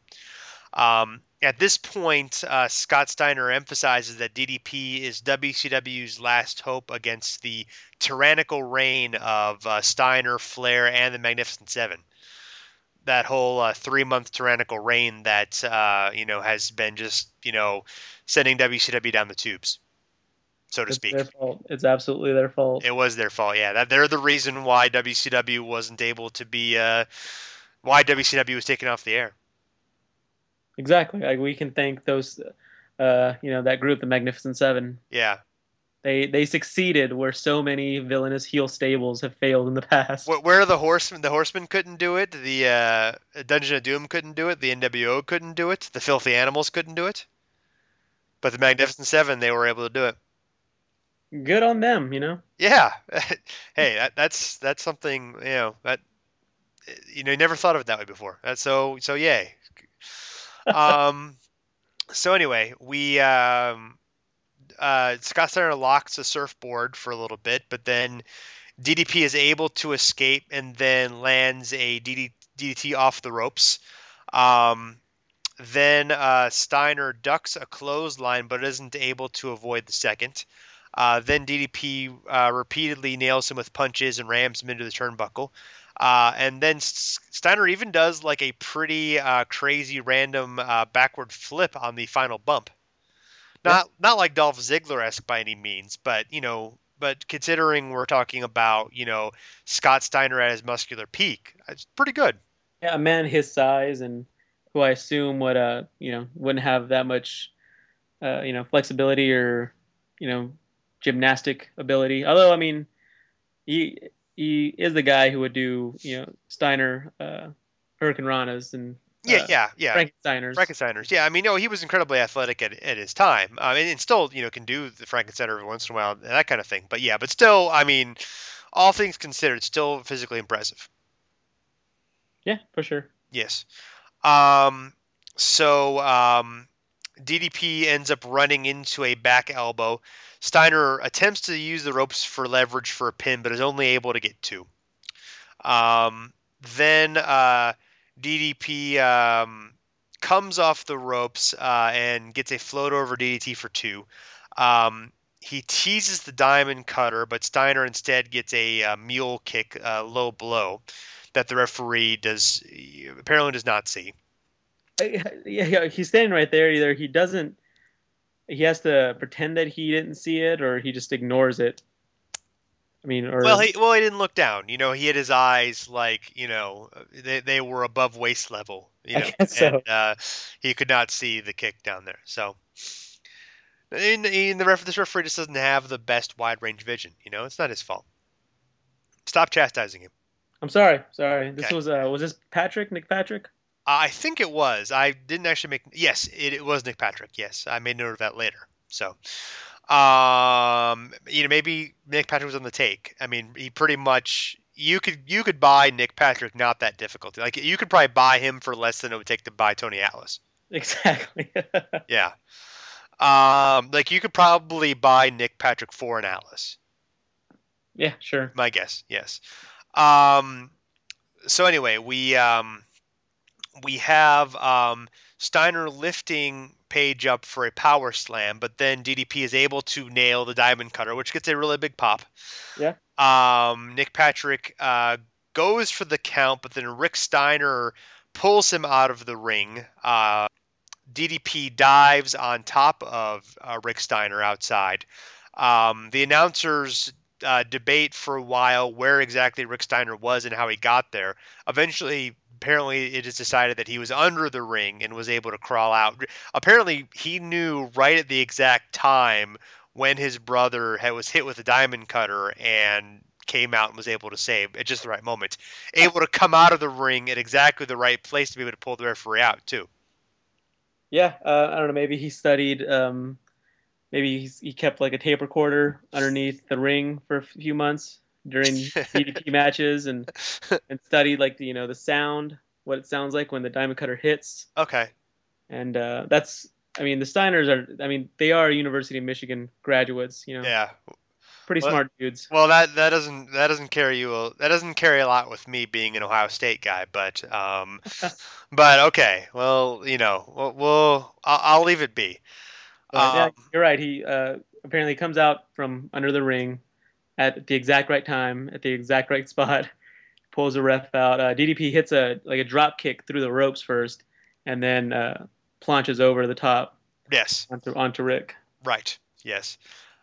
At this point, Scott Steiner emphasizes that DDP is WCW's last hope against the tyrannical reign of Steiner, Flair, and the Magnificent Seven. That whole 3-month tyrannical reign that has been just sending WCW down the tubes, so to speak. It's their fault. It's absolutely their fault. It was their fault. Yeah, they're the reason why WCW wasn't able to be why WCW was taken off the air. Exactly. Like we can thank those, that group, the Magnificent Seven. Yeah. They succeeded where so many villainous heel stables have failed in the past. Where the Horsemen couldn't do it, the Dungeon of Doom couldn't do it, the NWO couldn't do it, the Filthy Animals couldn't do it, but the Magnificent Seven, they were able to do it. Good on them, Yeah. Hey, that's something that you never thought of it that way before. That's so yay. So anyway, we Scott Steiner locks a surfboard for a little bit, but then DDP is able to escape and then lands a DDT off the ropes. Then Steiner ducks a clothesline but isn't able to avoid the second. Then DDP repeatedly nails him with punches and rams him into the turnbuckle. And then Steiner even does like a pretty crazy random backward flip on the final bump. Not like Dolph Ziggler-esque by any means, but but considering we're talking about Scott Steiner at his muscular peak, it's pretty good. Yeah, a man his size and who I assume would wouldn't have that much flexibility or gymnastic ability. Although I mean he is the guy who would do Steiner Hurricane Ranas and Frankensteiners. Yeah, I mean, no, he was incredibly athletic at his time. And still, can do the Frankensteiner every once in a while, that kind of thing. But yeah, but still, I mean, all things considered, still physically impressive. Yeah, for sure. Yes. So DDP ends up running into a back elbow. Steiner attempts to use the ropes for leverage for a pin, but is only able to get two. Then DDP comes off the ropes and gets a float over DDT for two. He teases the diamond cutter, but Steiner instead gets a mule kick, low blow, that the referee apparently does not see. Yeah, he's standing right there. Either he has to pretend that he didn't see it, or he just ignores it. I mean, he didn't look down. He had his eyes like they were above waist level. I guess so. And he could not see the kick down there. So, this referee just doesn't have the best wide range vision. It's not his fault. Stop chastising him. I'm sorry. This was this Nick Patrick? I think it was. I didn't actually make. Yes, it was Nick Patrick. Yes, I made note of that later. So, maybe Nick Patrick was on the take. I mean, he pretty much. You could buy Nick Patrick not that difficult. Like you could probably buy him for less than it would take to buy Tony Atlas. Exactly. Yeah. Like you could probably buy Nick Patrick for an Atlas. Yeah, sure. My guess, yes. So anyway, we have Steiner lifting Page up for a power slam, but then DDP is able to nail the diamond cutter, which gets a really big pop. Yeah. Nick Patrick goes for the count, but then Rick Steiner pulls him out of the ring. DDP dives on top of Rick Steiner outside. The announcers debate for a while where exactly Rick Steiner was and how he got there. Eventually, apparently, it is decided that he was under the ring and was able to crawl out. Apparently, he knew right at the exact time when his brother was hit with a diamond cutter and came out and was able to save at just the right moment. Able to come out of the ring at exactly the right place to be able to pull the referee out, too. Yeah, I don't know. Maybe he studied. Maybe he kept like a tape recorder underneath the ring for a few months during DDP matches and studied like the sound, what it sounds like when the diamond cutter hits. Okay. And the Steiners they are University of Michigan graduates, Yeah. Pretty smart dudes. Well, that doesn't carry a lot with me being an Ohio State guy, but okay. Well, I'll leave it be. Yeah, you're right. He apparently comes out from under the ring at the exact right time, at the exact right spot, pulls the ref out. DDP hits a drop kick through the ropes first, and then planches over the top. Yes. Onto Rick. Right. Yes.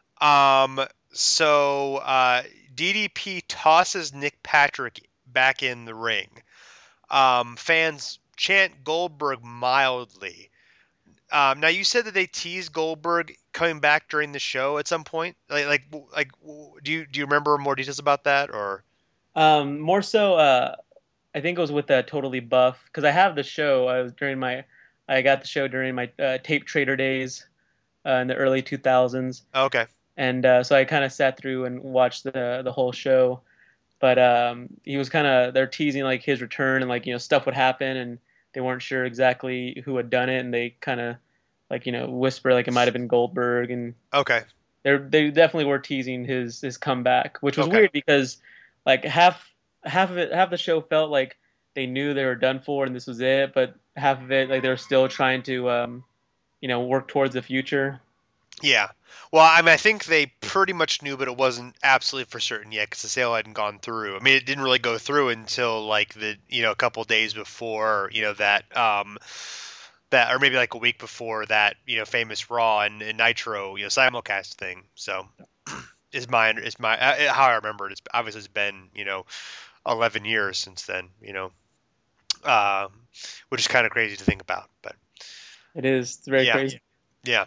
So DDP tosses Nick Patrick back in the ring. Fans chant Goldberg mildly. Now you said that they teased Goldberg coming back during the show at some point. Like, do you remember more details about that or? More so, I think it was with Totally Buff because I have the show. I got the show during my tape trader days in the early 2000s. Okay. And so I kind of sat through and watched the whole show. But he was they're teasing like his return and like stuff would happen and they weren't sure exactly who had done it and they kind of like whisper like it might have been Goldberg and okay. They definitely were teasing his comeback, which was weird because like half the show felt like they knew they were done for and this was it, but half of it, like, they're still trying to, work towards the future. Yeah. Well, I mean, I think they pretty much knew, but it wasn't absolutely for certain yet because the sale hadn't gone through. I mean, it didn't really go through until like a couple days before, that, or maybe like a week before that, famous Raw and Nitro, simulcast thing. So is my how I remember it. It's obviously it's been, 11 years since then, which is kind of crazy to think about, but it is. It's very crazy. Yeah.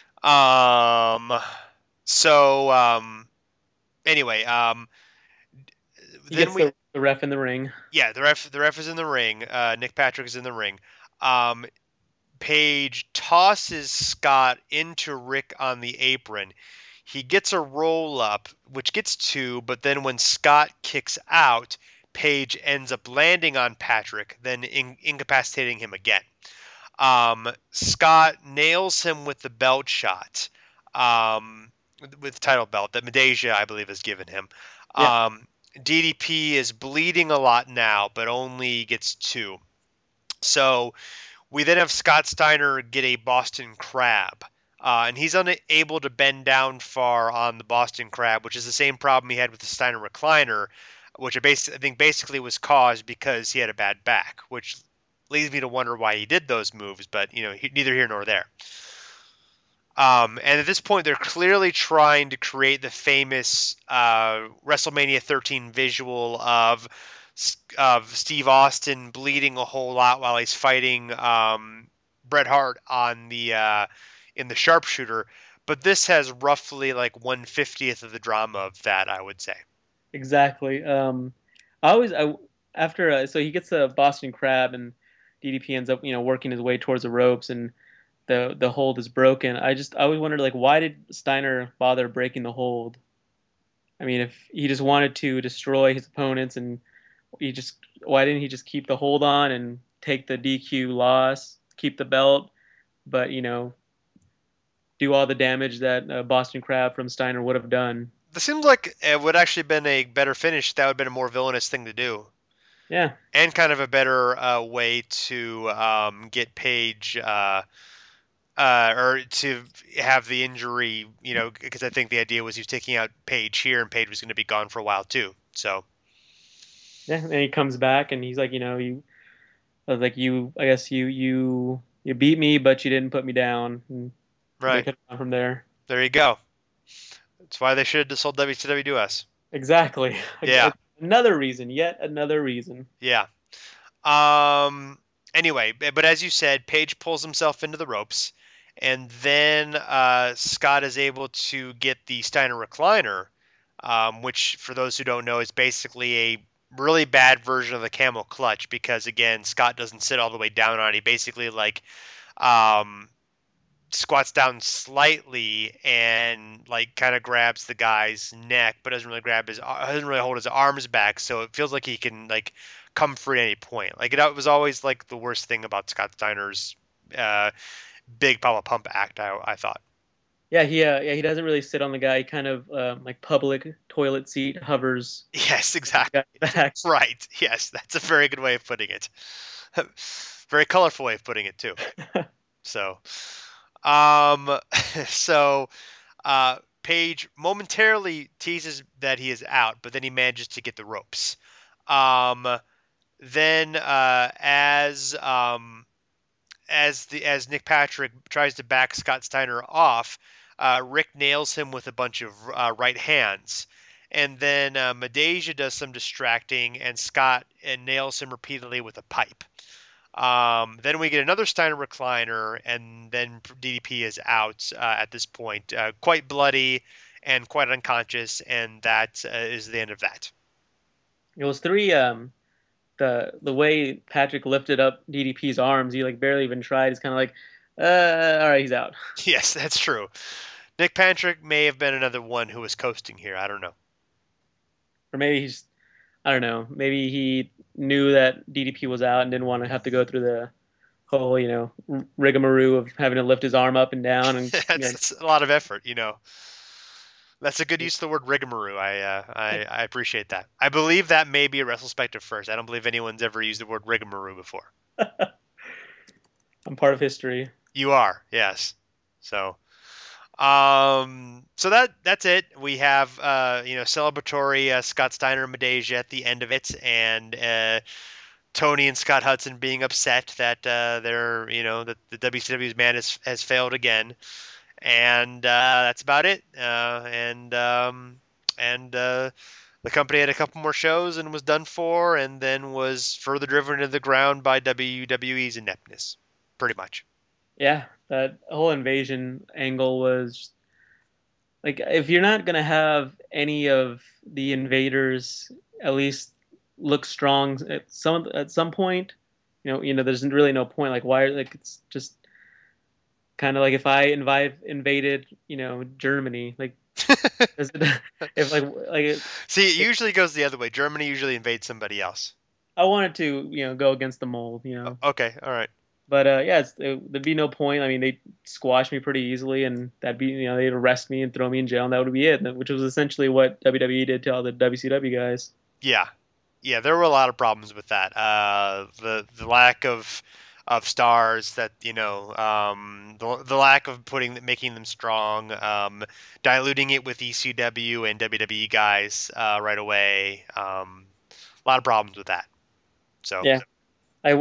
Anyway, he gets the ref in the ring. Yeah, the ref is in the ring. Nick Patrick is in the ring. Page tosses Scott into Rick on the apron. He gets a roll up, which gets 2, but then when Scott kicks out, Page ends up landing on Patrick, then incapacitating him again. Scott nails him with the belt shot, with the title belt that Madeja, I believe, has given him. Yeah. DDP is bleeding a lot now, but only gets 2. So we then have Scott Steiner get a Boston Crab. And he's unable to bend down far on the Boston Crab, which is the same problem he had with the Steiner recliner, which I think basically was caused because he had a bad back, which leads me to wonder why he did those moves, but neither here nor there. And at this point, they're clearly trying to create the famous WrestleMania 13 visual of Steve Austin bleeding a whole lot while he's fighting Bret Hart on the in the sharpshooter, but this has roughly like 1/50th of the drama of that, I would say. Exactly. So he gets the Boston Crab and DDP ends up working his way towards the ropes and the hold is broken. I always wondered, like, why did Steiner bother breaking the hold? I mean, if he just wanted to destroy his opponents, and why didn't he just keep the hold on and take the DQ loss, keep the belt, but do all the damage that Boston Crab from Steiner would have done? This seems like it would actually been a better finish. That would have been a more villainous thing to do. Yeah. And kind of a better way to get Page or to have the injury, because I think the idea was he was taking out Page here and Page was going to be gone for a while too. So. Yeah, and he comes back and he's like, I guess you beat me, but you didn't put me down. And right. They could from there. There you go. That's why they should have just sold WCW to us. Exactly. Yeah. Yet another reason. Yeah. Anyway, but as you said, Page pulls himself into the ropes, and then Scott is able to get the Steiner recliner, which, for those who don't know, is basically a really bad version of the camel clutch because, again, Scott doesn't sit all the way down on it. He basically, squats down slightly and kind of grabs the guy's neck, but doesn't really hold his arms back, so it feels like he can come free at any point. It was always the worst thing about Scott Steiner's big Papa Pump act, I thought. Yeah, he doesn't really sit on the guy. He kind of public toilet seat hovers. Yes, exactly. Right. Yes, that's a very good way of putting it. Very colorful way of putting it too. So. Page momentarily teases that he is out, but then he manages to get the ropes. Then as Nick Patrick tries to back Scott Steiner off, Rick nails him with a bunch of right hands. And then Madeja does some distracting, and Scott nails him repeatedly with a pipe. Then we get another Steiner recliner, and then DDP is out at this point, quite bloody and quite unconscious, and that is the end of that. It was 3. The way Patrick lifted up DDP's arms, he barely even tried. He's kind of all right, he's out. Yes, that's true. Nick Patrick may have been another one who was coasting here. I don't know. Or maybe I don't know. Maybe he knew that DDP was out and didn't want to have to go through the whole, rigmarole of having to lift his arm up and down. And that's a lot of effort, That's a good use of the word rigmarole. I appreciate that. I believe that may be a WrestleSpective first. I don't believe anyone's ever used the word rigmarole before. I'm part of history. You are, yes. So, so that's it. We have celebratory Scott Steiner and Madeja at the end of it, and Tony and Scott Hudson being upset that that the WCW's man has failed again, and that's about it. The company had a couple more shows and was done for, and then was further driven to the ground by WWE's ineptness, pretty much. Yeah, that whole invasion angle was like, if you're not gonna have any of the invaders at least look strong at some point, there's really no point. Like, why? Like, it's just kind of like if I invaded, Germany, like, if see, it usually goes the other way. Germany usually invades somebody else. I wanted to, go against the mold, Okay, all right. But there'd be no point. I mean, they'd squash me pretty easily, and that'd be, they'd arrest me and throw me in jail, and that would be it. Which was essentially what WWE did to all the WCW guys. Yeah, there were a lot of problems with that. The lack of stars, that the lack of making them strong, diluting it with ECW and WWE guys right away. A lot of problems with that. So yeah. I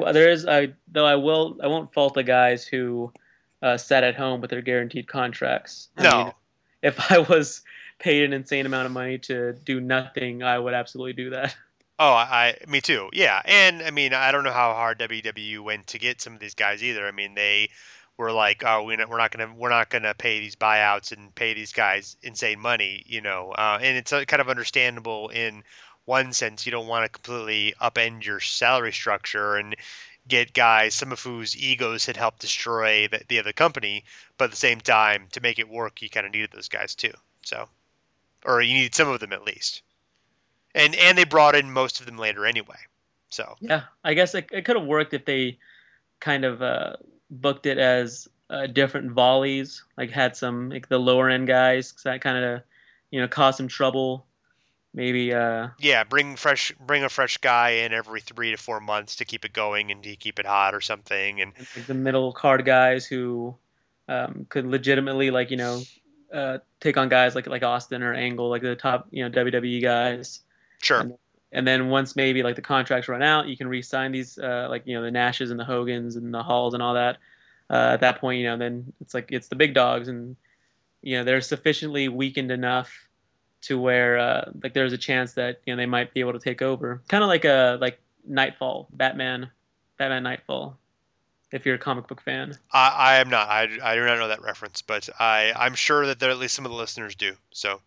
won't fault the guys who sat at home with their guaranteed contracts. I mean, if I was paid an insane amount of money to do nothing, I would absolutely do that. Oh, me too. Yeah, and I mean, I don't know how hard WWE went to get some of these guys either. I mean, they were like, oh, we're not gonna pay these buyouts and pay these guys insane money, and it's kind of understandable in one sense. You don't want to completely upend your salary structure and get guys, some of whose egos had helped destroy the other company, but at the same time, to make it work, you kind of needed those guys too. So, or you needed some of them at least, and they brought in most of them later anyway. So yeah, I guess it could have worked if they kind of booked it as different volleys, like had some like the lower end guys, because that kind of caused some trouble. Maybe bring a fresh guy in every 3 to 4 months to keep it going and to keep it hot or something, and like the middle card guys who could legitimately take on guys like Austin or Angle, like the top WWE guys. Sure. And then once maybe like the contracts run out, you can re-sign these the Nashes and the Hogans and the Halls and all that. At that point, then it's the big dogs, and they're sufficiently weakened enough to where there's a chance that they might be able to take over, kind of like Nightfall, Batman Nightfall, if you're a comic book fan. I am not. I do not know that reference, but I'm sure that at least some of the listeners do. So,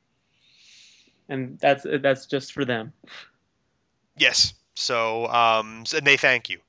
and that's just for them. Yes. So and they thank you.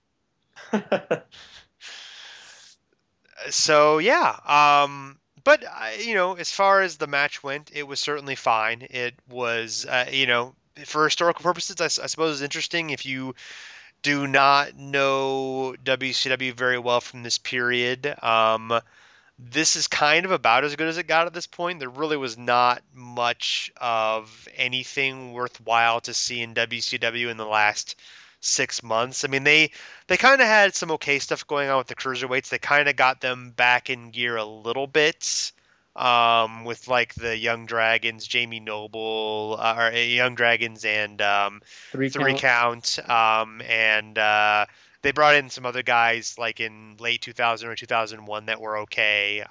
So yeah. But as far as the match went, it was certainly fine. It was, for historical purposes, I suppose it's interesting. If you do not know WCW very well from this period, this is kind of about as good as it got at this point. There really was not much of anything worthwhile to see in WCW in the last 6 months. I mean, they kind of had some okay stuff going on with the cruiserweights. They kind of got them back in gear a little bit, with like the Young Dragons, Jamie Noble, or Young Dragons and Three Count, and they brought in some other guys like in late 2000 or 2001 that were okay.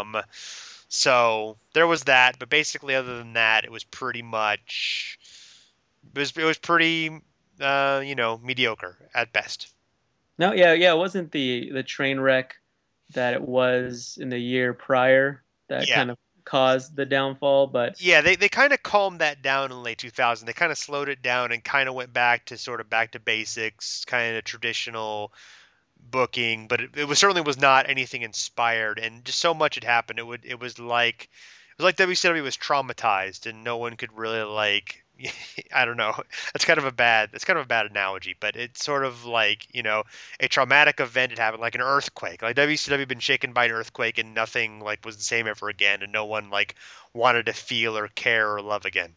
So there was that, but basically other than that, it was pretty much it was pretty mediocre at best. No, yeah, it wasn't the train wreck that it was in the year prior that kind of caused the downfall, but yeah, they kind of calmed that down in late 2000. They kind of slowed it down and kind of went back to basics, kind of traditional booking, but it certainly was not anything inspired, and just so much had happened. It was like WCW was traumatized, and no one could really I don't know. That's kind of a bad analogy, but it's sort of like, a traumatic event had happened, like an earthquake. Like WCW had been shaken by an earthquake and nothing like was the same ever again, and no one like wanted to feel or care or love again.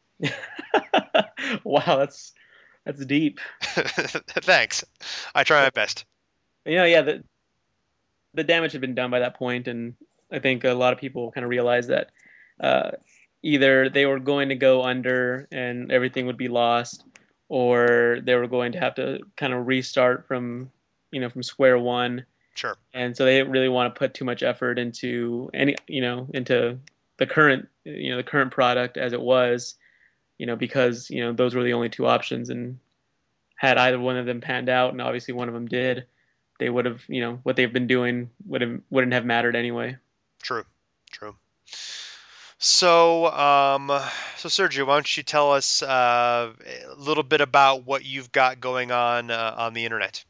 Wow, that's deep. Thanks. I try my best. Yeah, the damage had been done by that point, and I think a lot of people kind of realized that either they were going to go under and everything would be lost, or they were going to have to kind of restart from square one. Sure. And so they didn't really want to put too much effort into into the current product as it was, because those were the only two options, and had either one of them panned out, and obviously one of them did, they would have, what they've been doing wouldn't have mattered anyway. True. So, Sergio, why don't you tell us a little bit about what you've got going on the internet?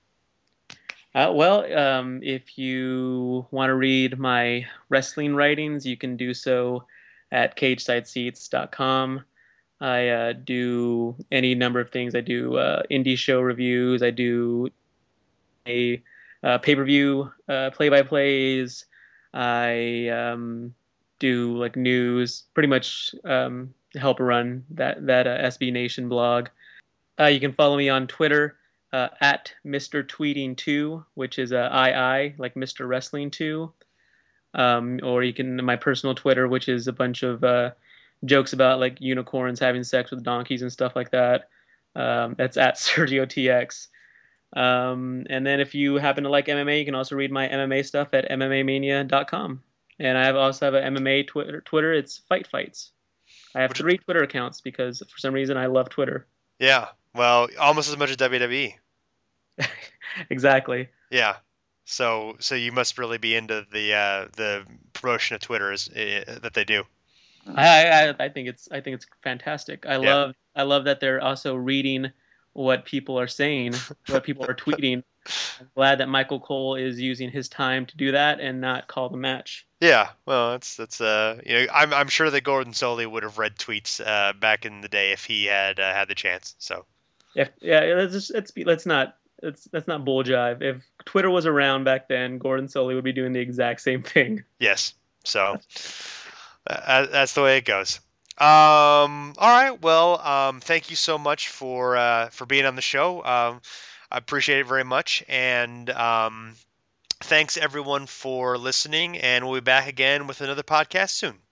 If you want to read my wrestling writings, you can do so at cagesidesseats.com. I do any number of things. I do indie show reviews. I do a pay-per-view play-by-plays. I do like news, pretty much help run that SB Nation blog. You can follow me on Twitter at Mr. Tweeting 2, which is II, like Mr. Wrestling 2. Or you can my personal Twitter, which is a bunch of jokes about like unicorns having sex with donkeys and stuff like that. That's at SergioTX. And then if you happen to like MMA, you can also read my MMA stuff at MMAmania.com. And I also have an MMA Twitter. It's Fight Fights. I have 3 Twitter accounts because for some reason I love Twitter. Yeah, well, almost as much as WWE. Exactly. Yeah. So you must really be into the promotion of Twitter that they do. I think it's fantastic. I love that they're also reading what people are saying, what people are tweeting. I'm glad that Michael Cole is using his time to do that and not call the match. Yeah, well, that's I'm sure that Gordon Solie would have read tweets back in the day if he had had the chance. So let's not bull jive. If Twitter was around back then, Gordon Solie would be doing the exact same thing. Yes, so that's the way it goes. All right, well, thank you so much for being on the show. I appreciate it very much, and thanks everyone for listening, and we'll be back again with another podcast soon.